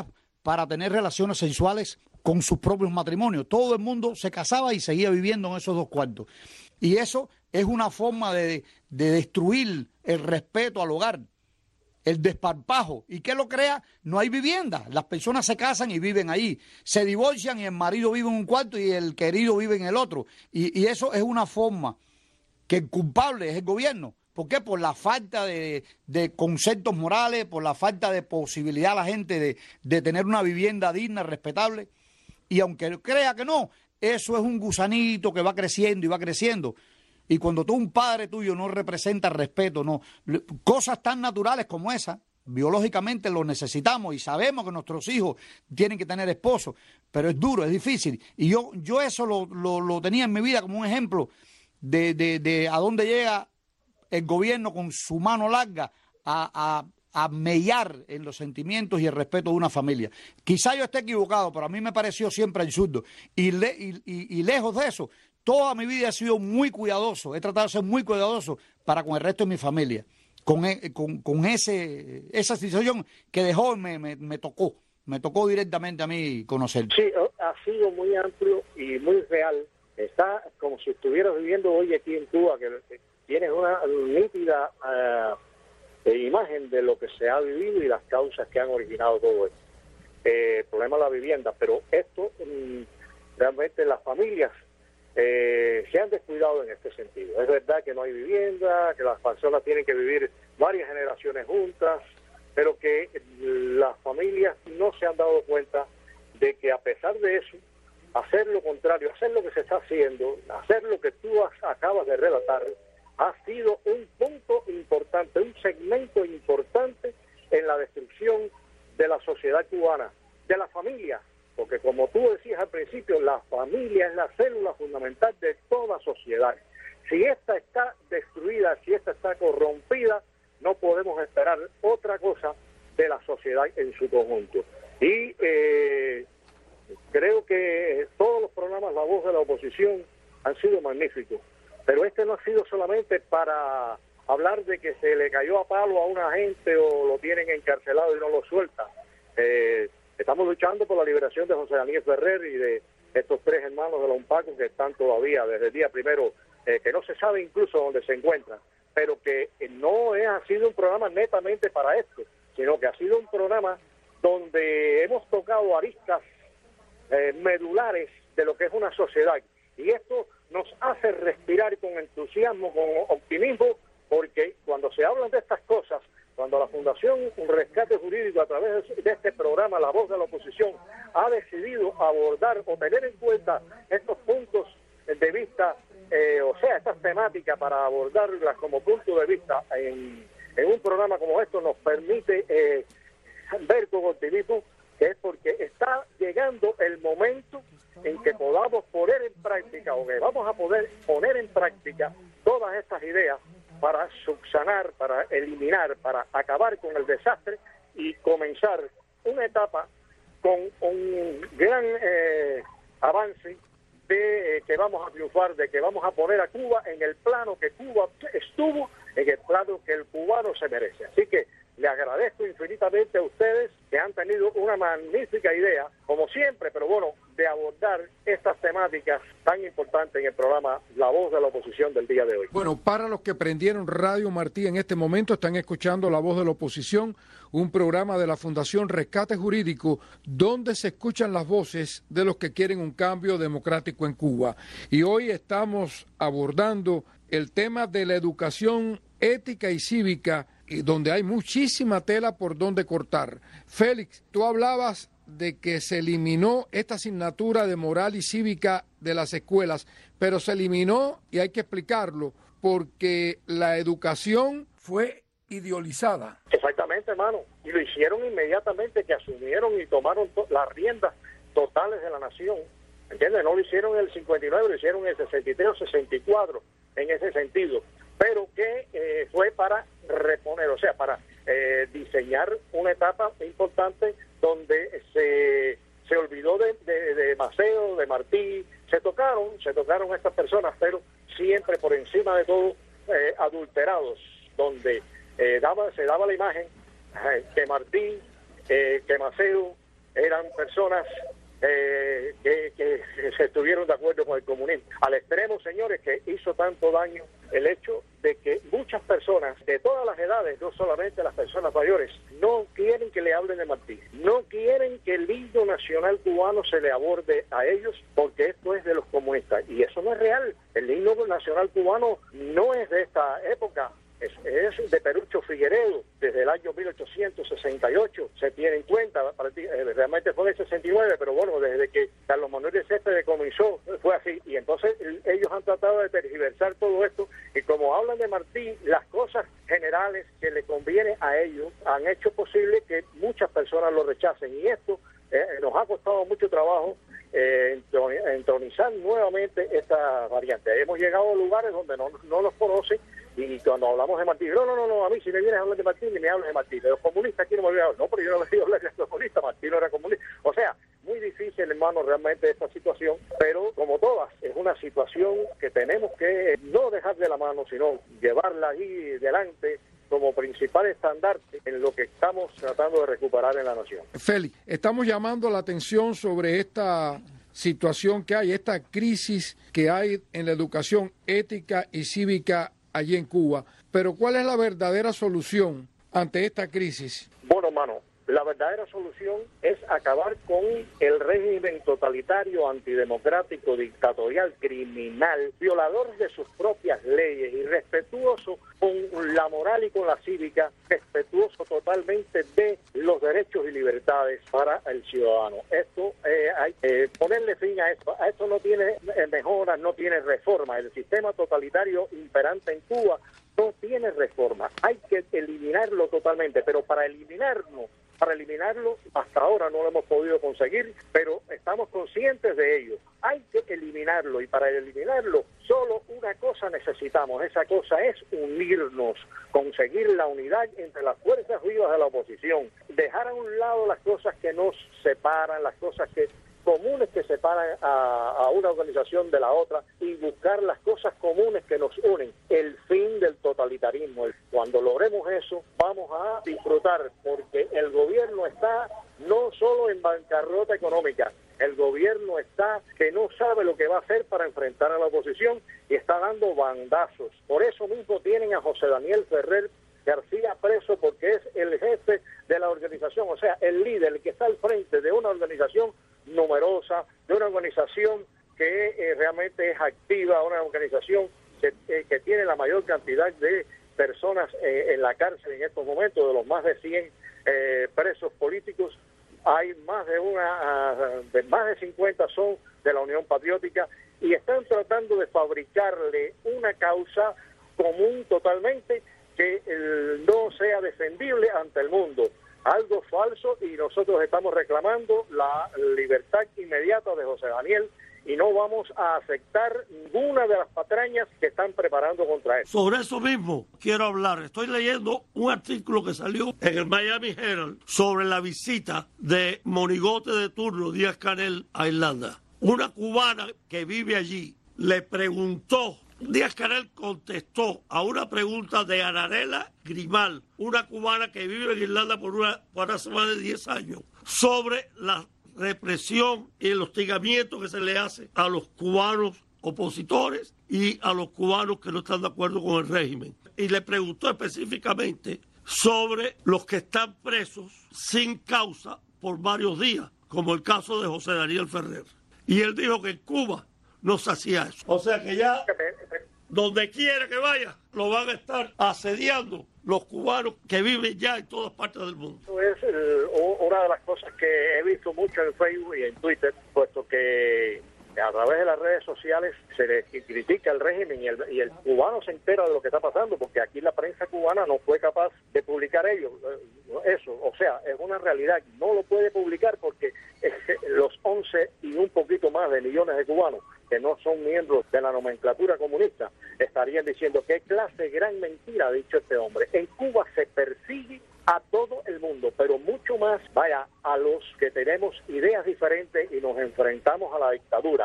para tener relaciones sexuales con sus propios matrimonios. Todo el mundo se casaba y seguía viviendo en esos 2 cuartos. Y eso es una forma de destruir el respeto al hogar, el desparpajo. ¿Y qué lo crea? No hay vivienda. Las personas se casan y viven ahí. Se divorcian y el marido vive en un cuarto y el querido vive en el otro. Y eso es una forma que el culpable es el gobierno. ¿Por qué? Por la falta de conceptos morales, por la falta de posibilidad a la gente de tener una vivienda digna, respetable. Y aunque crea que no, eso es un gusanito que va creciendo y va creciendo. Y cuando tú, un padre tuyo, no representa respeto, no, cosas tan naturales como esa, biológicamente lo necesitamos y sabemos que nuestros hijos tienen que tener esposos, pero es duro, es difícil. Y yo eso lo tenía en mi vida como un ejemplo de a dónde llega el gobierno con su mano larga a mellar en los sentimientos y el respeto de una familia. Quizá yo esté equivocado, pero a mí me pareció siempre absurdo. Y lejos de eso, toda mi vida he sido muy cuidadoso, he tratado de ser muy cuidadoso para con el resto de mi familia, con esa situación que de joven me tocó directamente a mí conocer. Sí, ha sido muy amplio y muy real. Está como si estuvieras viviendo hoy aquí en Cuba, que tienes una nítida imagen de lo que se ha vivido y las causas que han originado todo esto. El problema de la vivienda, pero esto realmente las familias se han descuidado en este sentido. Es verdad que no hay vivienda, que las personas tienen que vivir varias generaciones juntas, pero que las familias no se han dado cuenta de que a pesar de eso, hacer lo contrario, hacer lo que se está haciendo, hacer lo que tú acabas de relatar, ha sido un punto importante, un segmento importante en la destrucción de la sociedad cubana, de la familia, porque como tú decías al principio, la familia es la célula fundamental de toda sociedad. Si esta está destruida, si esta está corrompida, no podemos esperar otra cosa de la sociedad en su conjunto. Y creo que todos los programas La Voz de la Oposición han sido magníficos, pero este no ha sido solamente para hablar de que se le cayó a palo a una gente o lo tienen encarcelado y no lo sueltan. Estamos luchando por la liberación de José Daniel Ferrer y de estos 3 hermanos de la UNPACO que están todavía desde el día primero, que no se sabe incluso dónde se encuentran, pero que no ha sido un programa netamente para esto, sino que ha sido un programa donde hemos tocado aristas medulares de lo que es una sociedad. Y esto nos hace respirar con entusiasmo, con optimismo, porque cuando se hablan de estas cosas, cuando la Fundación Un Rescate Jurídico, a través de este programa La Voz de la Oposición, ha decidido abordar o tener en cuenta estos puntos de vista, estas temáticas para abordarlas como punto de vista en un programa como esto, nos permite ver con optimismo que es porque está llegando el momento en que podamos poner en práctica, o que vamos a poder poner en práctica todas estas ideas para subsanar, para eliminar, para acabar con el desastre y comenzar una etapa con un gran avance de que vamos a triunfar, de que vamos a poner a Cuba en el plano que Cuba estuvo, en el plano que el cubano se merece. Así que le agradezco infinitamente a ustedes que han tenido una magnífica idea, como siempre, pero bueno, de abordar estas temáticas tan importantes en el programa La Voz de la Oposición del día de hoy. Bueno, para los que prendieron Radio Martí en este momento, están escuchando La Voz de la Oposición, un programa de la Fundación Rescate Jurídico, donde se escuchan las voces de los que quieren un cambio democrático en Cuba. Y hoy estamos abordando el tema de la educación ética y cívica, donde hay muchísima tela por donde cortar. Félix, tú hablabas de que se eliminó esta asignatura de moral y cívica de las escuelas, pero se eliminó, y hay que explicarlo, porque la educación fue ideolizada. Exactamente, hermano, y lo hicieron inmediatamente que asumieron y tomaron las riendas totales de la nación, ¿entiendes? No lo hicieron en el 59, lo hicieron en el 63 o 64, en ese sentido, pero que fue para reponer, o sea, para diseñar una etapa importante donde se olvidó de Maceo, de Martí, se tocaron estas personas, pero siempre por encima de todo adulterados, donde se daba la imagen que Martí, que Maceo, eran personas que se estuvieron de acuerdo con el comunismo. Al extremo, señores, que hizo tanto daño el hecho de que muchas personas de todas las edades, no solamente las personas mayores, no quieren que le hablen de Martí, no quieren que el himno nacional cubano se le aborde a ellos, porque esto es de los comunistas, y eso no es real. El himno nacional cubano no es de esta época. Es de Perucho Figueredo, desde el año 1868 se tiene en cuenta, realmente fue del 69, pero bueno, desde que Carlos Manuel Céspedes comenzó, fue así, y entonces ellos han tratado de tergiversar todo esto, y como hablan de Martí, las cosas generales que le conviene a ellos han hecho posible que muchas personas lo rechacen, y esto nos ha costado mucho trabajo entronizar nuevamente esta variante. Hemos llegado a lugares donde no nos conocen, y cuando hablamos de Martí, no, a mí si me vienes a hablar de Martí, ni me hablas de Martí, de los comunistas aquí no me voy a hablar, no, pero yo no me voy a hablar de los comunistas, Martí no era comunista, o sea, muy difícil, hermano, realmente esta situación, pero como todas, es una situación que tenemos que no dejar de la mano, sino llevarla ahí delante como principal estandarte en lo que estamos tratando de recuperar en la nación. Félix, estamos llamando la atención sobre esta situación que hay, esta crisis que hay en la educación ética y cívica allí en Cuba. Pero ¿cuál es la verdadera solución ante esta crisis? Bueno, hermano, la verdadera solución es acabar con el régimen totalitario, antidemocrático, dictatorial, criminal, violador de sus propias leyes, irrespetuoso con la moral y con la cívica, respetuoso totalmente de los derechos y libertades para el ciudadano. Esto hay que ponerle fin a esto. A esto no tiene mejoras, no tiene reforma. El sistema totalitario imperante en Cuba no tiene reforma. Hay que eliminarlo totalmente, pero para eliminarlo hasta ahora no lo hemos podido conseguir, pero estamos conscientes de ello. Hay que eliminarlo, y para eliminarlo solo una cosa necesitamos. Esa cosa es unirnos, conseguir la unidad entre las fuerzas vivas de la oposición, dejar a un lado las cosas que nos separan, las cosas comunes que separan a una organización de la otra, y buscar las cosas comunes que nos unen, el fin del totalitarismo. Cuando logremos eso, vamos a disfrutar, porque el gobierno está no solo en bancarrota económica, el gobierno está que no sabe lo que va a hacer para enfrentar a la oposición, y está dando bandazos. Por eso mismo tienen a José Daniel Ferrer García preso, porque es el jefe de la organización, o sea, el líder, el que está al frente de una organización numerosa, de una organización que realmente es activa, una organización que tiene la mayor cantidad de personas en la cárcel en estos momentos. De los más de 100 presos políticos, hay más de 50 son de la Unión Patriótica, y están tratando de fabricarle una causa común totalmente que no sea defendible ante el mundo. Algo falso, y nosotros estamos reclamando la libertad inmediata de José Daniel, y no vamos a aceptar ninguna de las patrañas que están preparando contra él. Sobre eso mismo quiero hablar. Estoy leyendo un artículo que salió en el Miami Herald sobre la visita de monigote de turno Díaz-Canel a Irlanda. Una cubana que vive allí le preguntó, Díaz-Canel contestó a una pregunta de Anarela Grimal, una cubana que vive en Irlanda por hace más de 10 años, sobre la represión y el hostigamiento que se le hace a los cubanos opositores y a los cubanos que no están de acuerdo con el régimen. Y le preguntó específicamente sobre los que están presos sin causa por varios días, como el caso de José Daniel Ferrer. Y él dijo que en Cuba no se hacía eso. O sea que ya, donde quiera que vaya, lo van a estar asediando los cubanos que viven ya en todas partes del mundo. Eso es una de las cosas que he visto mucho en Facebook y en Twitter, puesto que a través de las redes sociales se le critica el régimen, y el cubano se entera de lo que está pasando, porque aquí la prensa cubana no fue capaz de publicar eso. O sea, es una realidad. No lo puede publicar porque los 11 y un poquito más de millones de cubanos que no son miembros de la nomenclatura comunista estarían diciendo qué clase de gran mentira ha dicho este hombre. En Cuba se persigue a todo el mundo, pero mucho más, a los que tenemos ideas diferentes y nos enfrentamos a la dictadura.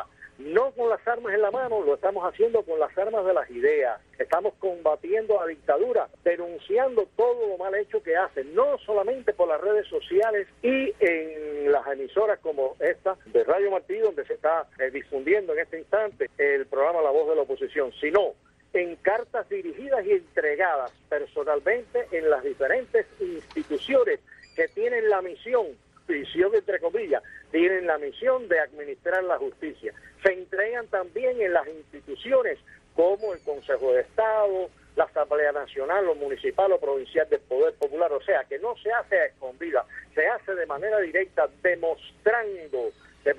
no con las armas en la mano, lo estamos haciendo con las armas de las ideas. Estamos combatiendo a la dictadura, denunciando todo lo mal hecho que hacen, no solamente por las redes sociales y en las emisoras como esta de Radio Martí, donde se está difundiendo en este instante el programa La Voz de la Oposición, sino en cartas dirigidas y entregadas personalmente en las diferentes instituciones que tienen la misión entre comillas, tienen la misión de administrar la justicia. Se entregan también en las instituciones como el Consejo de Estado, la Asamblea Nacional, o municipal o provincial del Poder Popular. O sea, que no se hace a escondida, se hace de manera directa, demostrando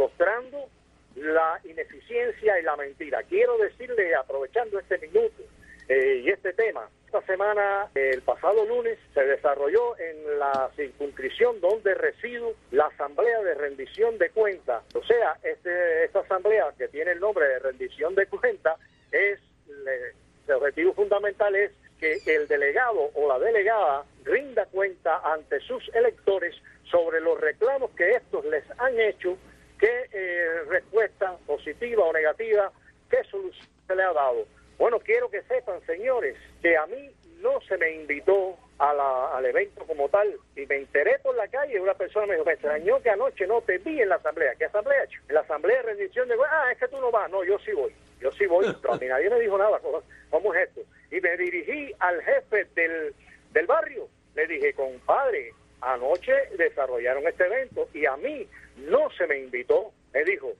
la ineficiencia y la mentira. Quiero decirle, aprovechando este minuto y este tema, esta semana, el pasado lunes, se desarrolló en la circunscripción donde resido la Asamblea de Rendición de Cuentas. O sea, esta asamblea que tiene el nombre de Rendición de Cuentas, el objetivo fundamental es que el delegado o la delegada rinda cuenta ante sus electores sobre los reclamos que estos les han hecho, qué respuesta positiva o negativa, qué solución se le ha dado. Bueno, quiero que sepan, señores, que a mí no se me invitó al evento como tal, y me enteré por la calle. Una persona me dijo, me extrañó que anoche no te vi en la asamblea. ¿Qué asamblea? En la asamblea de rendición de cuentas. Es que tú no vas. No, yo sí voy, pero a mí nadie me dijo nada. ¿Cómo es esto? Y me dirigí al jefe del barrio. Le dije, compadre, anoche desarrollaron este evento y a mí no se me invitó. Me dijo,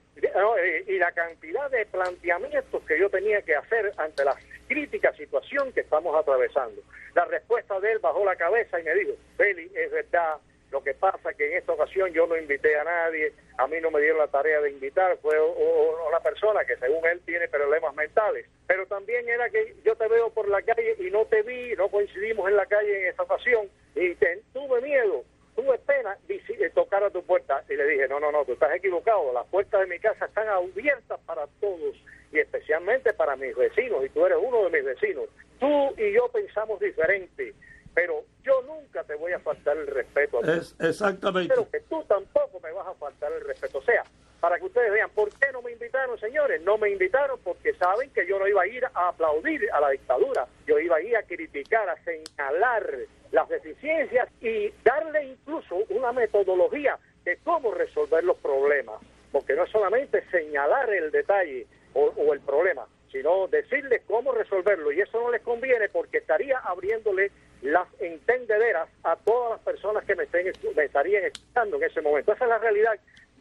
y la cantidad de planteamientos que yo tenía que hacer ante la crítica situación que estamos atravesando. La respuesta de él bajó la cabeza y me dijo, Félix, es verdad, lo que pasa que en esta ocasión yo no invité a nadie, a mí no me dieron la tarea de invitar, fue una persona que según él tiene problemas mentales, pero también era que yo te veo por la calle y no te vi, no coincidimos en la calle en esta ocasión, y tuve miedo, tuve pena de tocar a tu puerta. Y le dije, no, tú estás equivocado, las puertas de mi casa están abiertas para todos y especialmente para mis vecinos, y tú eres uno de mis vecinos. Tú y yo pensamos diferente, pero yo nunca te voy a faltar el respeto a ti. Exactamente. Pero que tú tampoco me vas a faltar el respeto. O sea, para que ustedes vean, ¿por qué no me invitaron, señores? No me invitaron porque saben que yo no iba a ir a aplaudir a la dictadura. Yo iba a ir a criticar, a señalar las deficiencias y darle incluso una metodología de cómo resolver los problemas. Porque no es solamente señalar el detalle o el problema, sino decirles cómo resolverlo. Y eso no les conviene porque estaría abriéndole las entendederas a todas las personas que me estarían escuchando en ese momento. Esa es la realidad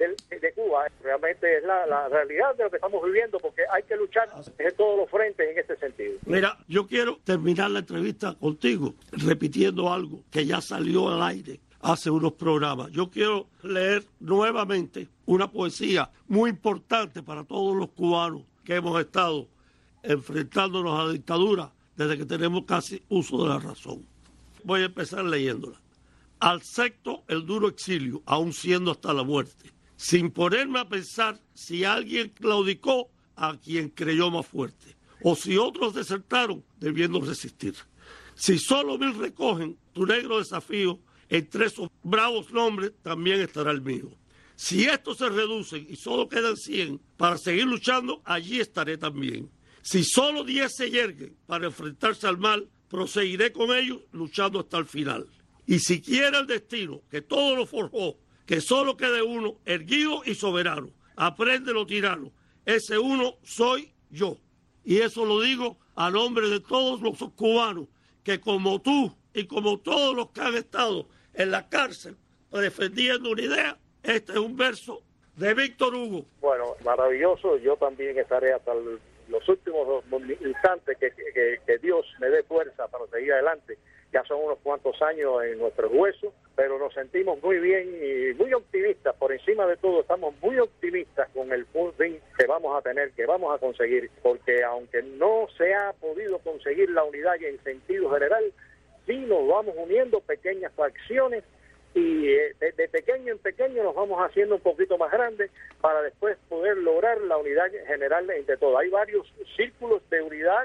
de Cuba. Realmente es la realidad de lo que estamos viviendo, porque hay que luchar en todos los frentes en este sentido. Mira, yo quiero terminar la entrevista contigo repitiendo algo que ya salió al aire hace unos programas. Yo quiero leer nuevamente una poesía muy importante para todos los cubanos que hemos estado enfrentándonos a la dictadura desde que tenemos casi uso de la razón. Voy a empezar leyéndola. Al sexto el duro exilio, aún siendo hasta la muerte, sin ponerme a pensar si alguien claudicó a quien creyó más fuerte, o si otros desertaron debiendo resistir. Si solo 1000 recogen tu negro desafío, entre esos bravos nombres también estará el mío. Si estos se reducen y solo quedan 100 para seguir luchando, allí estaré también. Si solo 10 se yerguen para enfrentarse al mal, proseguiré con ellos luchando hasta el final. Y si quiere el destino, que todo lo forjó, que solo quede uno, erguido y soberano, aprende lo tirano, ese uno soy yo. Y eso lo digo a nombre de todos los cubanos, que como tú y como todos los que han estado en la cárcel defendiendo una idea, este es un verso de Víctor Hugo. Bueno, maravilloso, yo también estaré hasta los últimos instantes que Dios me dé fuerza para seguir adelante. Ya son unos cuantos años en nuestros huesos, pero nos sentimos muy bien y muy optimistas. Por encima de todo, estamos muy optimistas con el fin que vamos a tener, que vamos a conseguir, porque aunque no se ha podido conseguir la unidad y en sentido general, sí nos vamos uniendo pequeñas facciones y de pequeño en pequeño nos vamos haciendo un poquito más grandes para después poder lograr la unidad general entre todos. Hay varios círculos de unidad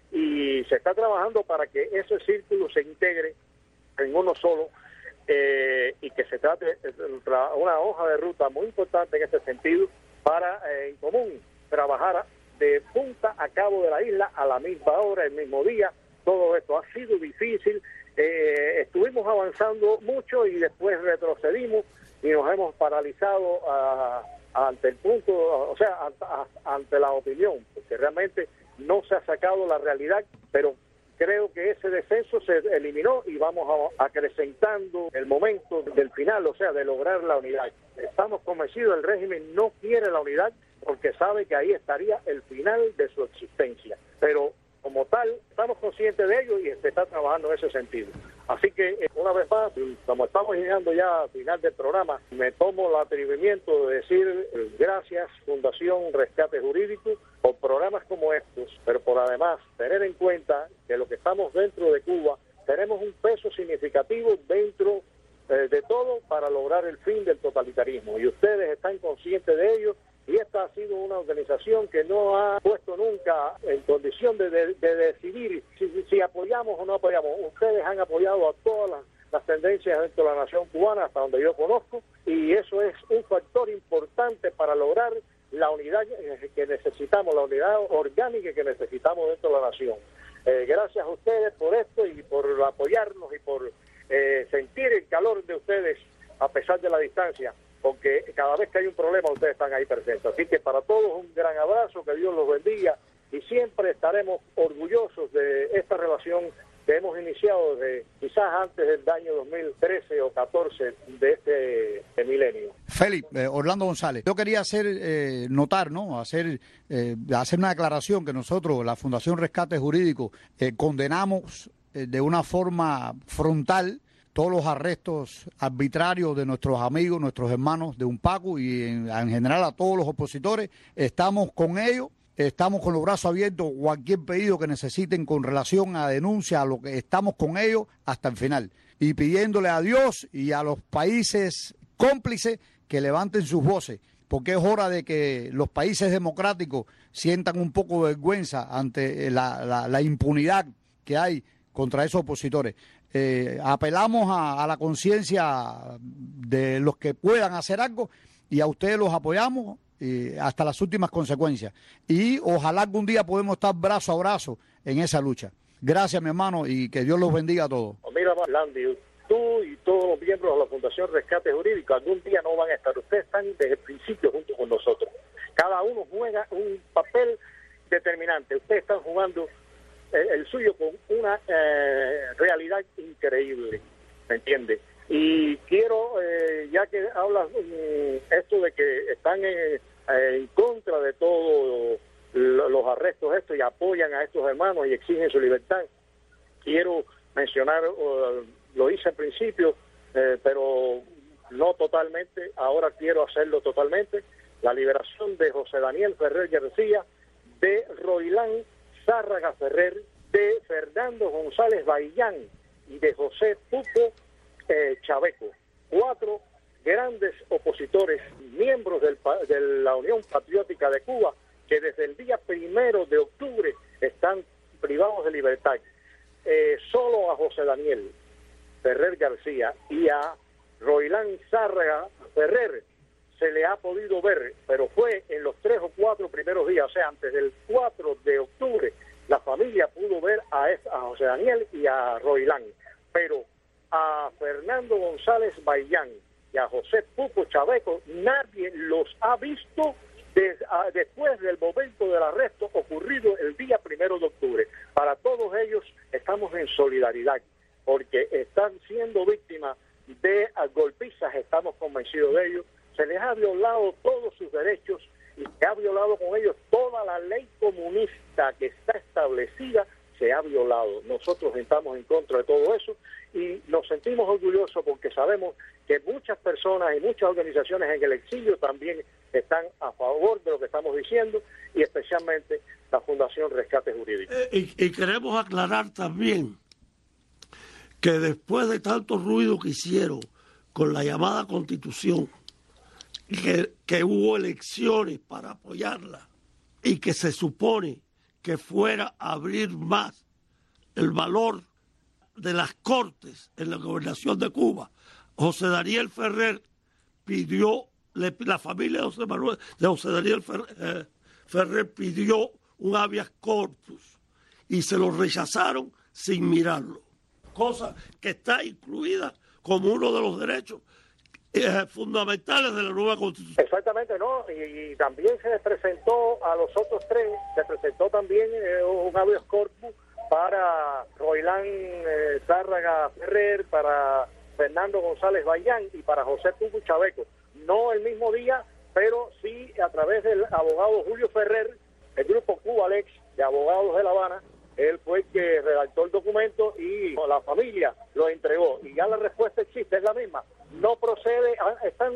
y se está trabajando para que ese círculo se integre en uno solo y que se trate de una hoja de ruta muy importante en este sentido para en común trabajar de punta a cabo de la isla a la misma hora, el mismo día. Todo esto ha sido difícil, estuvimos avanzando mucho y después retrocedimos y nos hemos paralizado ante el punto, o sea, ante la opinión, porque realmente no se ha sacado la realidad, pero creo que ese descenso se eliminó y vamos acrecentando el momento del final, o sea, de lograr la unidad. Estamos convencidos, el régimen no quiere la unidad porque sabe que ahí estaría el final de su existencia, pero como tal, estamos conscientes de ello y se está trabajando en ese sentido. Así que, una vez más, como estamos llegando ya al final del programa, me tomo el atrevimiento de decir gracias, Fundación Rescate Jurídico, por programas como estos, pero por además tener en cuenta que lo que estamos dentro de Cuba, tenemos un peso significativo dentro de todo para lograr el fin del totalitarismo. Y ustedes están conscientes de ello. Y esta ha sido una organización que no ha puesto nunca en condición de decidir si apoyamos o no apoyamos. Ustedes han apoyado a todas las tendencias dentro de la nación cubana, hasta donde yo conozco, y eso es un factor importante para lograr la unidad que necesitamos, la unidad orgánica que necesitamos dentro de la nación. Gracias a ustedes por esto y por apoyarnos y por sentir el calor de ustedes a pesar de la distancia, porque cada vez que hay un problema ustedes están ahí presentes. Así que para todos un gran abrazo, que Dios los bendiga y siempre estaremos orgullosos de esta relación que hemos iniciado desde quizás antes del año 2013 o 14 de este milenio. Félix, Orlando González, yo quería hacer notar, ¿no? Hacer una aclaración que nosotros, la Fundación Rescate Jurídico, condenamos de una forma frontal todos los arrestos arbitrarios de nuestros amigos, nuestros hermanos de UNPACU y en general a todos los opositores. Estamos con ellos, estamos con los brazos abiertos, cualquier pedido que necesiten con relación a denuncia, a lo que estamos con ellos hasta el final. Y pidiéndole a Dios y a los países cómplices que levanten sus voces, porque es hora de que los países democráticos sientan un poco de vergüenza ante la impunidad que hay contra esos opositores. Apelamos a la conciencia de los que puedan hacer algo y a ustedes los apoyamos hasta las últimas consecuencias. Y ojalá algún día podamos estar brazo a brazo en esa lucha. Gracias, mi hermano, y que Dios los bendiga a todos. Mira, Landy, tú y todos los miembros de la Fundación Rescate Jurídico algún día no van a estar. Ustedes están desde el principio junto con nosotros. Cada uno juega un papel determinante. Ustedes están jugando el suyo con una realidad increíble, ¿me entiende? Y quiero, ya que hablas esto de que están en contra de todos los arrestos estos y apoyan a estos hermanos y exigen su libertad, quiero mencionar, lo hice al principio, pero no totalmente, ahora quiero hacerlo totalmente, la liberación de José Daniel Ferrer García, de Roilán Zárraga Ferrer, de Fernando González Baillán y de José Pupo Chaveco, 4 grandes opositores, miembros de la Unión Patriótica de Cuba, que desde el día 1 de octubre están privados de libertad. Solo a José Daniel Ferrer García y a Roilán Zárraga Ferrer se le ha podido ver, pero fue en los 3 o 4 primeros días, o sea, antes del 4 de octubre, la familia pudo ver a José Daniel y a Roilán, pero a Fernando González Baillán y a José Pupo Chaveco nadie los ha visto después del momento del arresto ocurrido el día 1 de octubre. Para todos ellos estamos en solidaridad, porque están siendo víctimas de golpizas, estamos convencidos de ello. Se les ha violado todos sus derechos y se ha violado con ellos toda la ley comunista que está establecida, se ha violado. Nosotros estamos en contra de todo eso y nos sentimos orgullosos porque sabemos que muchas personas y muchas organizaciones en el exilio también están a favor de lo que estamos diciendo y especialmente la Fundación Rescate Jurídico. Y queremos aclarar también que después de tanto ruido que hicieron con la llamada Constitución, que hubo elecciones para apoyarla y que se supone que fuera a abrir más el valor de las Cortes en la gobernación de Cuba, José Daniel Ferrer pidió, la familia de José Daniel Ferrer pidió un habeas corpus y se lo rechazaron sin mirarlo, cosa que está incluida como uno de los derechos fundamentales de la nueva Constitución. Exactamente, ¿no? Y también se les presentó a los otros tres, se presentó también un habeas corpus para Roilán Zárraga Ferrer, para Fernando González Bayán y para José Tucu Chaveco. No el mismo día, pero sí a través del abogado Julio Ferrer, el grupo Cubalex de abogados de La Habana. Él fue el que redactó el documento y la familia lo entregó. Y ya la respuesta existe, es la misma. No procede, están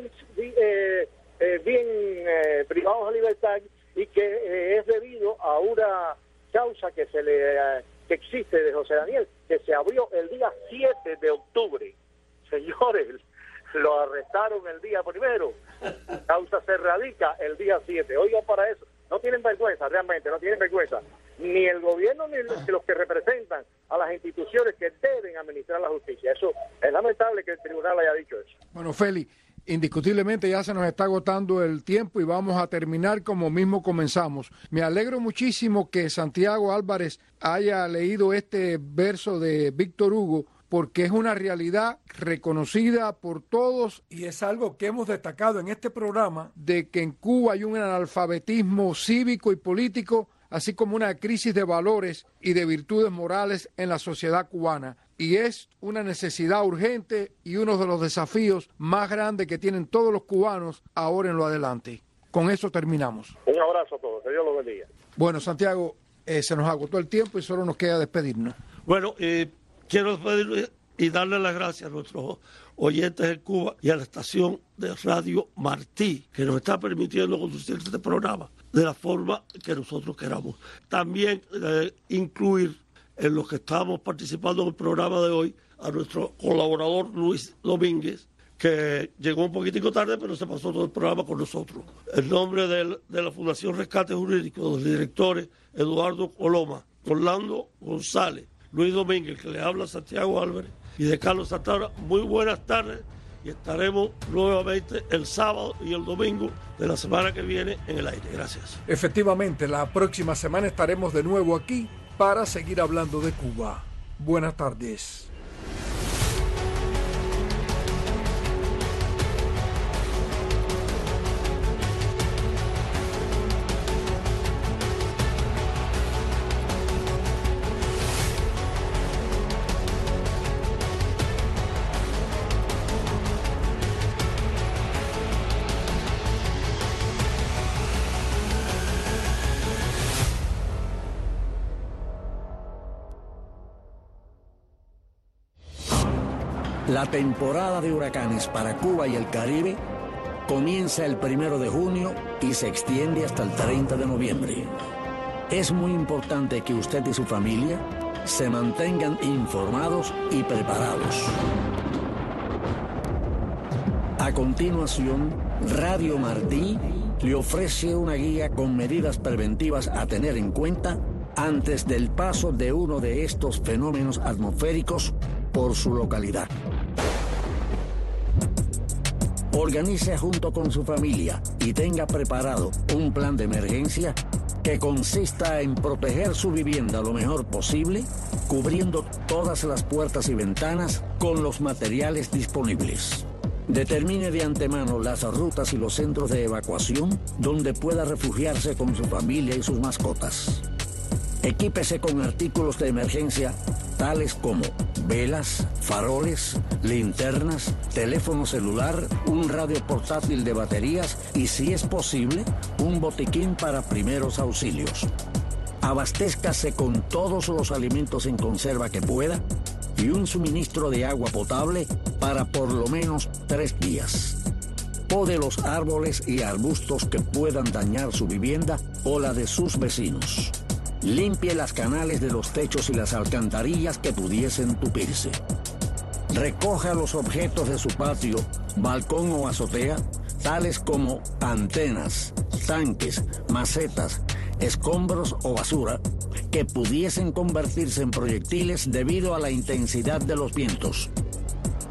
bien privados de libertad y que es debido a una causa que que existe de José Daniel, que se abrió el día 7 de octubre. Señores, lo arrestaron el día 1. Causa se radica el día 7. Oigan, para eso, no tienen vergüenza, realmente, no tienen vergüenza. Ni el gobierno ni los que representan a las instituciones que deben administrar la justicia. Eso es lamentable que el tribunal haya dicho eso. Bueno, Félix, indiscutiblemente ya se nos está agotando el tiempo y vamos a terminar como mismo comenzamos. Me alegro muchísimo que Santiago Álvarez haya leído este verso de Víctor Hugo, porque es una realidad reconocida por todos y es algo que hemos destacado en este programa, de que en Cuba hay un analfabetismo cívico y político, así como una crisis de valores y de virtudes morales en la sociedad cubana. Y es una necesidad urgente y uno de los desafíos más grandes que tienen todos los cubanos ahora en lo adelante. Con eso terminamos. Un abrazo a todos, que Dios los bendiga. Bueno, Santiago, se nos agotó el tiempo y solo nos queda despedirnos. Bueno, quiero despedirme y darle las gracias a nuestros oyentes en Cuba y a la estación de Radio Martí, que nos está permitiendo conducir este programa de la forma que nosotros queramos. También incluir en los que estamos participando en el programa de hoy a nuestro colaborador Luis Domínguez, que llegó un poquitico tarde, pero se pasó todo el programa con nosotros. En nombre de la Fundación Rescate Jurídico, de los directores Eduardo Coloma, Orlando González, Luis Domínguez, que le habla Santiago Álvarez, y de Carlos Santana, muy buenas tardes, y estaremos nuevamente el sábado y el domingo de la semana que viene en el aire. Gracias. Efectivamente, la próxima semana estaremos de nuevo aquí para seguir hablando de Cuba. Buenas tardes. La temporada de huracanes para Cuba y el Caribe comienza el 1 de junio y se extiende hasta el 30 de noviembre. Es muy importante que usted y su familia se mantengan informados y preparados. A continuación, Radio Martí le ofrece una guía con medidas preventivas a tener en cuenta antes del paso de uno de estos fenómenos atmosféricos por su localidad. Organice junto con su familia y tenga preparado un plan de emergencia que consista en proteger su vivienda lo mejor posible, cubriendo todas las puertas y ventanas con los materiales disponibles. Determine de antemano las rutas y los centros de evacuación donde pueda refugiarse con su familia y sus mascotas. Equípese con artículos de emergencia tales como velas, faroles, linternas, teléfono celular, un radio portátil de baterías y, si es posible, un botiquín para primeros auxilios. Abastézcase con todos los alimentos en conserva que pueda y un suministro de agua potable para por lo menos 3 días. Pode los árboles y arbustos que puedan dañar su vivienda o la de sus vecinos. Limpie las canales de los techos y las alcantarillas que pudiesen tupirse. Recoja los objetos de su patio, balcón o azotea, tales como antenas, tanques, macetas, escombros o basura, que pudiesen convertirse en proyectiles debido a la intensidad de los vientos.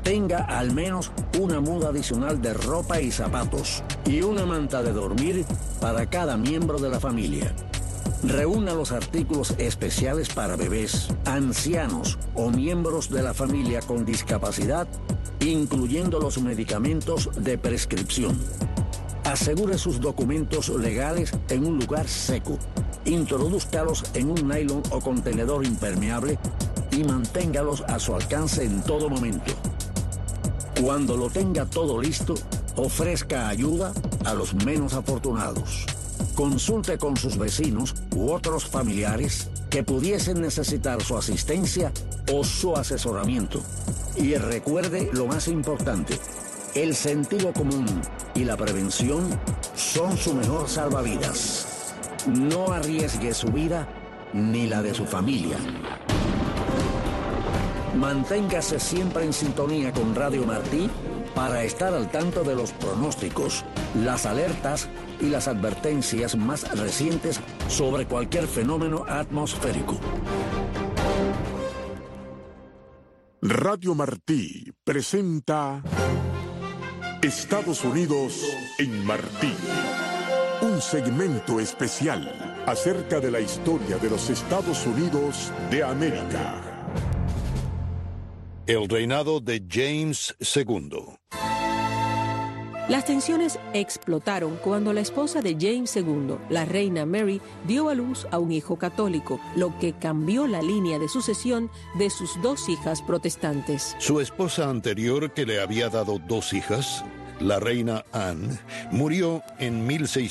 tenga al menos una muda adicional de ropa y zapatos y una manta de dormir para cada miembro de la familia. Reúna los artículos especiales para bebés, ancianos o miembros de la familia con discapacidad, incluyendo los medicamentos de prescripción. Asegure sus documentos legales en un lugar seco. Introdúzcalos en un nylon o contenedor impermeable y manténgalos a su alcance en todo momento. Cuando lo tenga todo listo, ofrezca ayuda a los menos afortunados. Consulte con sus vecinos u otros familiares que pudiesen necesitar su asistencia o su asesoramiento. Y recuerde lo más importante, el sentido común y la prevención son su mejor salvavidas. No arriesgue su vida ni la de su familia. Manténgase siempre en sintonía con Radio Martí para estar al tanto de los pronósticos, las alertas y las advertencias más recientes sobre cualquier fenómeno atmosférico. Radio Martí presenta Estados Unidos en Martí. Un segmento especial acerca de la historia de los Estados Unidos de América. El reinado de James II. Las tensiones explotaron cuando la esposa de James II, la reina Mary, dio a luz a un hijo católico, lo que cambió la línea de sucesión de sus dos hijas protestantes. Su esposa anterior, que le había dado dos hijas, la reina Anne, murió en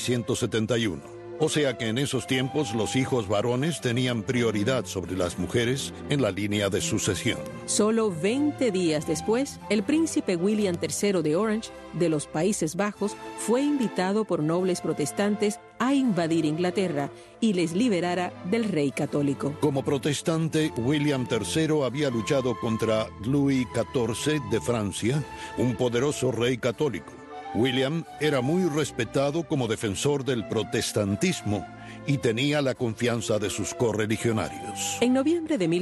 1671. O sea que en esos tiempos los hijos varones tenían prioridad sobre las mujeres en la línea de sucesión. Solo 20 días después, el príncipe William III de Orange, de los Países Bajos, fue invitado por nobles protestantes a invadir Inglaterra y les liberara del rey católico. Como protestante, William III había luchado contra Louis XIV de Francia, un poderoso rey católico. William era muy respetado como defensor del protestantismo y tenía la confianza de sus correligionarios. En noviembre de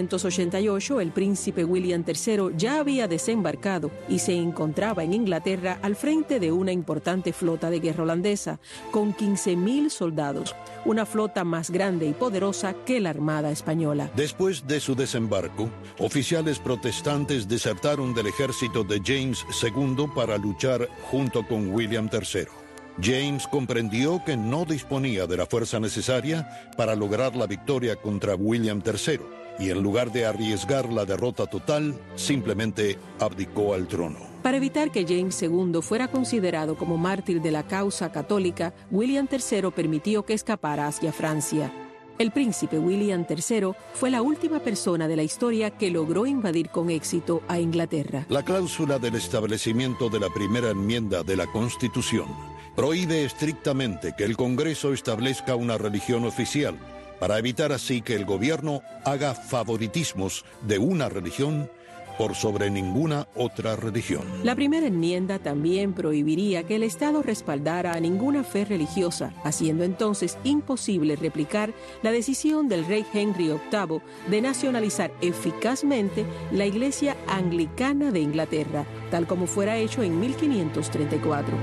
1688, el príncipe William III ya había desembarcado y se encontraba en Inglaterra al frente de una importante flota de guerra holandesa, con 15,000 soldados, una flota más grande y poderosa que la Armada Española. Después de su desembarco, oficiales protestantes desertaron del ejército de James II para luchar junto con William III. James comprendió que no disponía de la fuerza necesaria para lograr la victoria contra William III y en lugar de arriesgar la derrota total, simplemente abdicó al trono. Para evitar que James II fuera considerado como mártir de la causa católica, William III permitió que escapara hacia Francia. El príncipe William III fue la última persona de la historia que logró invadir con éxito a Inglaterra. La cláusula del establecimiento de la primera enmienda de la Constitución prohíbe estrictamente que el Congreso establezca una religión oficial, para evitar así que el gobierno haga favoritismos de una religión por sobre ninguna otra religión. La primera enmienda también prohibiría que el Estado respaldara a ninguna fe religiosa, haciendo entonces imposible replicar la decisión del rey Henry VIII de nacionalizar eficazmente la Iglesia Anglicana de Inglaterra, tal como fuera hecho en 1534.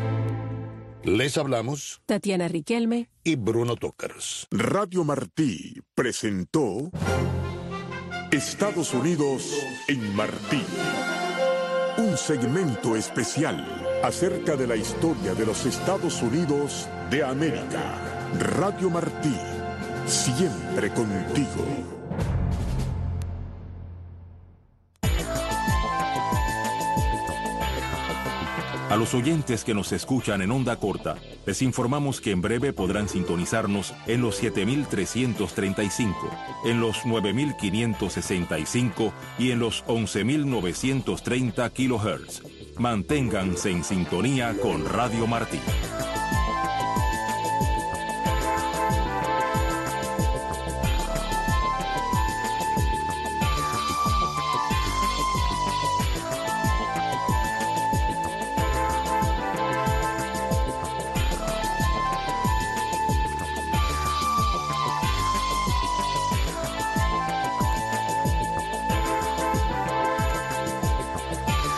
Les hablamos Tatiana Riquelme y Bruno Tócaras. Radio Martí presentó Estados Unidos en Martí. Un segmento especial acerca de la historia de los Estados Unidos de América. Radio Martí, siempre contigo. A los oyentes que nos escuchan en onda corta, les informamos que en breve podrán sintonizarnos en los 7.335, en los 9.565 y en los 11.930 kHz. Manténganse en sintonía con Radio Martí.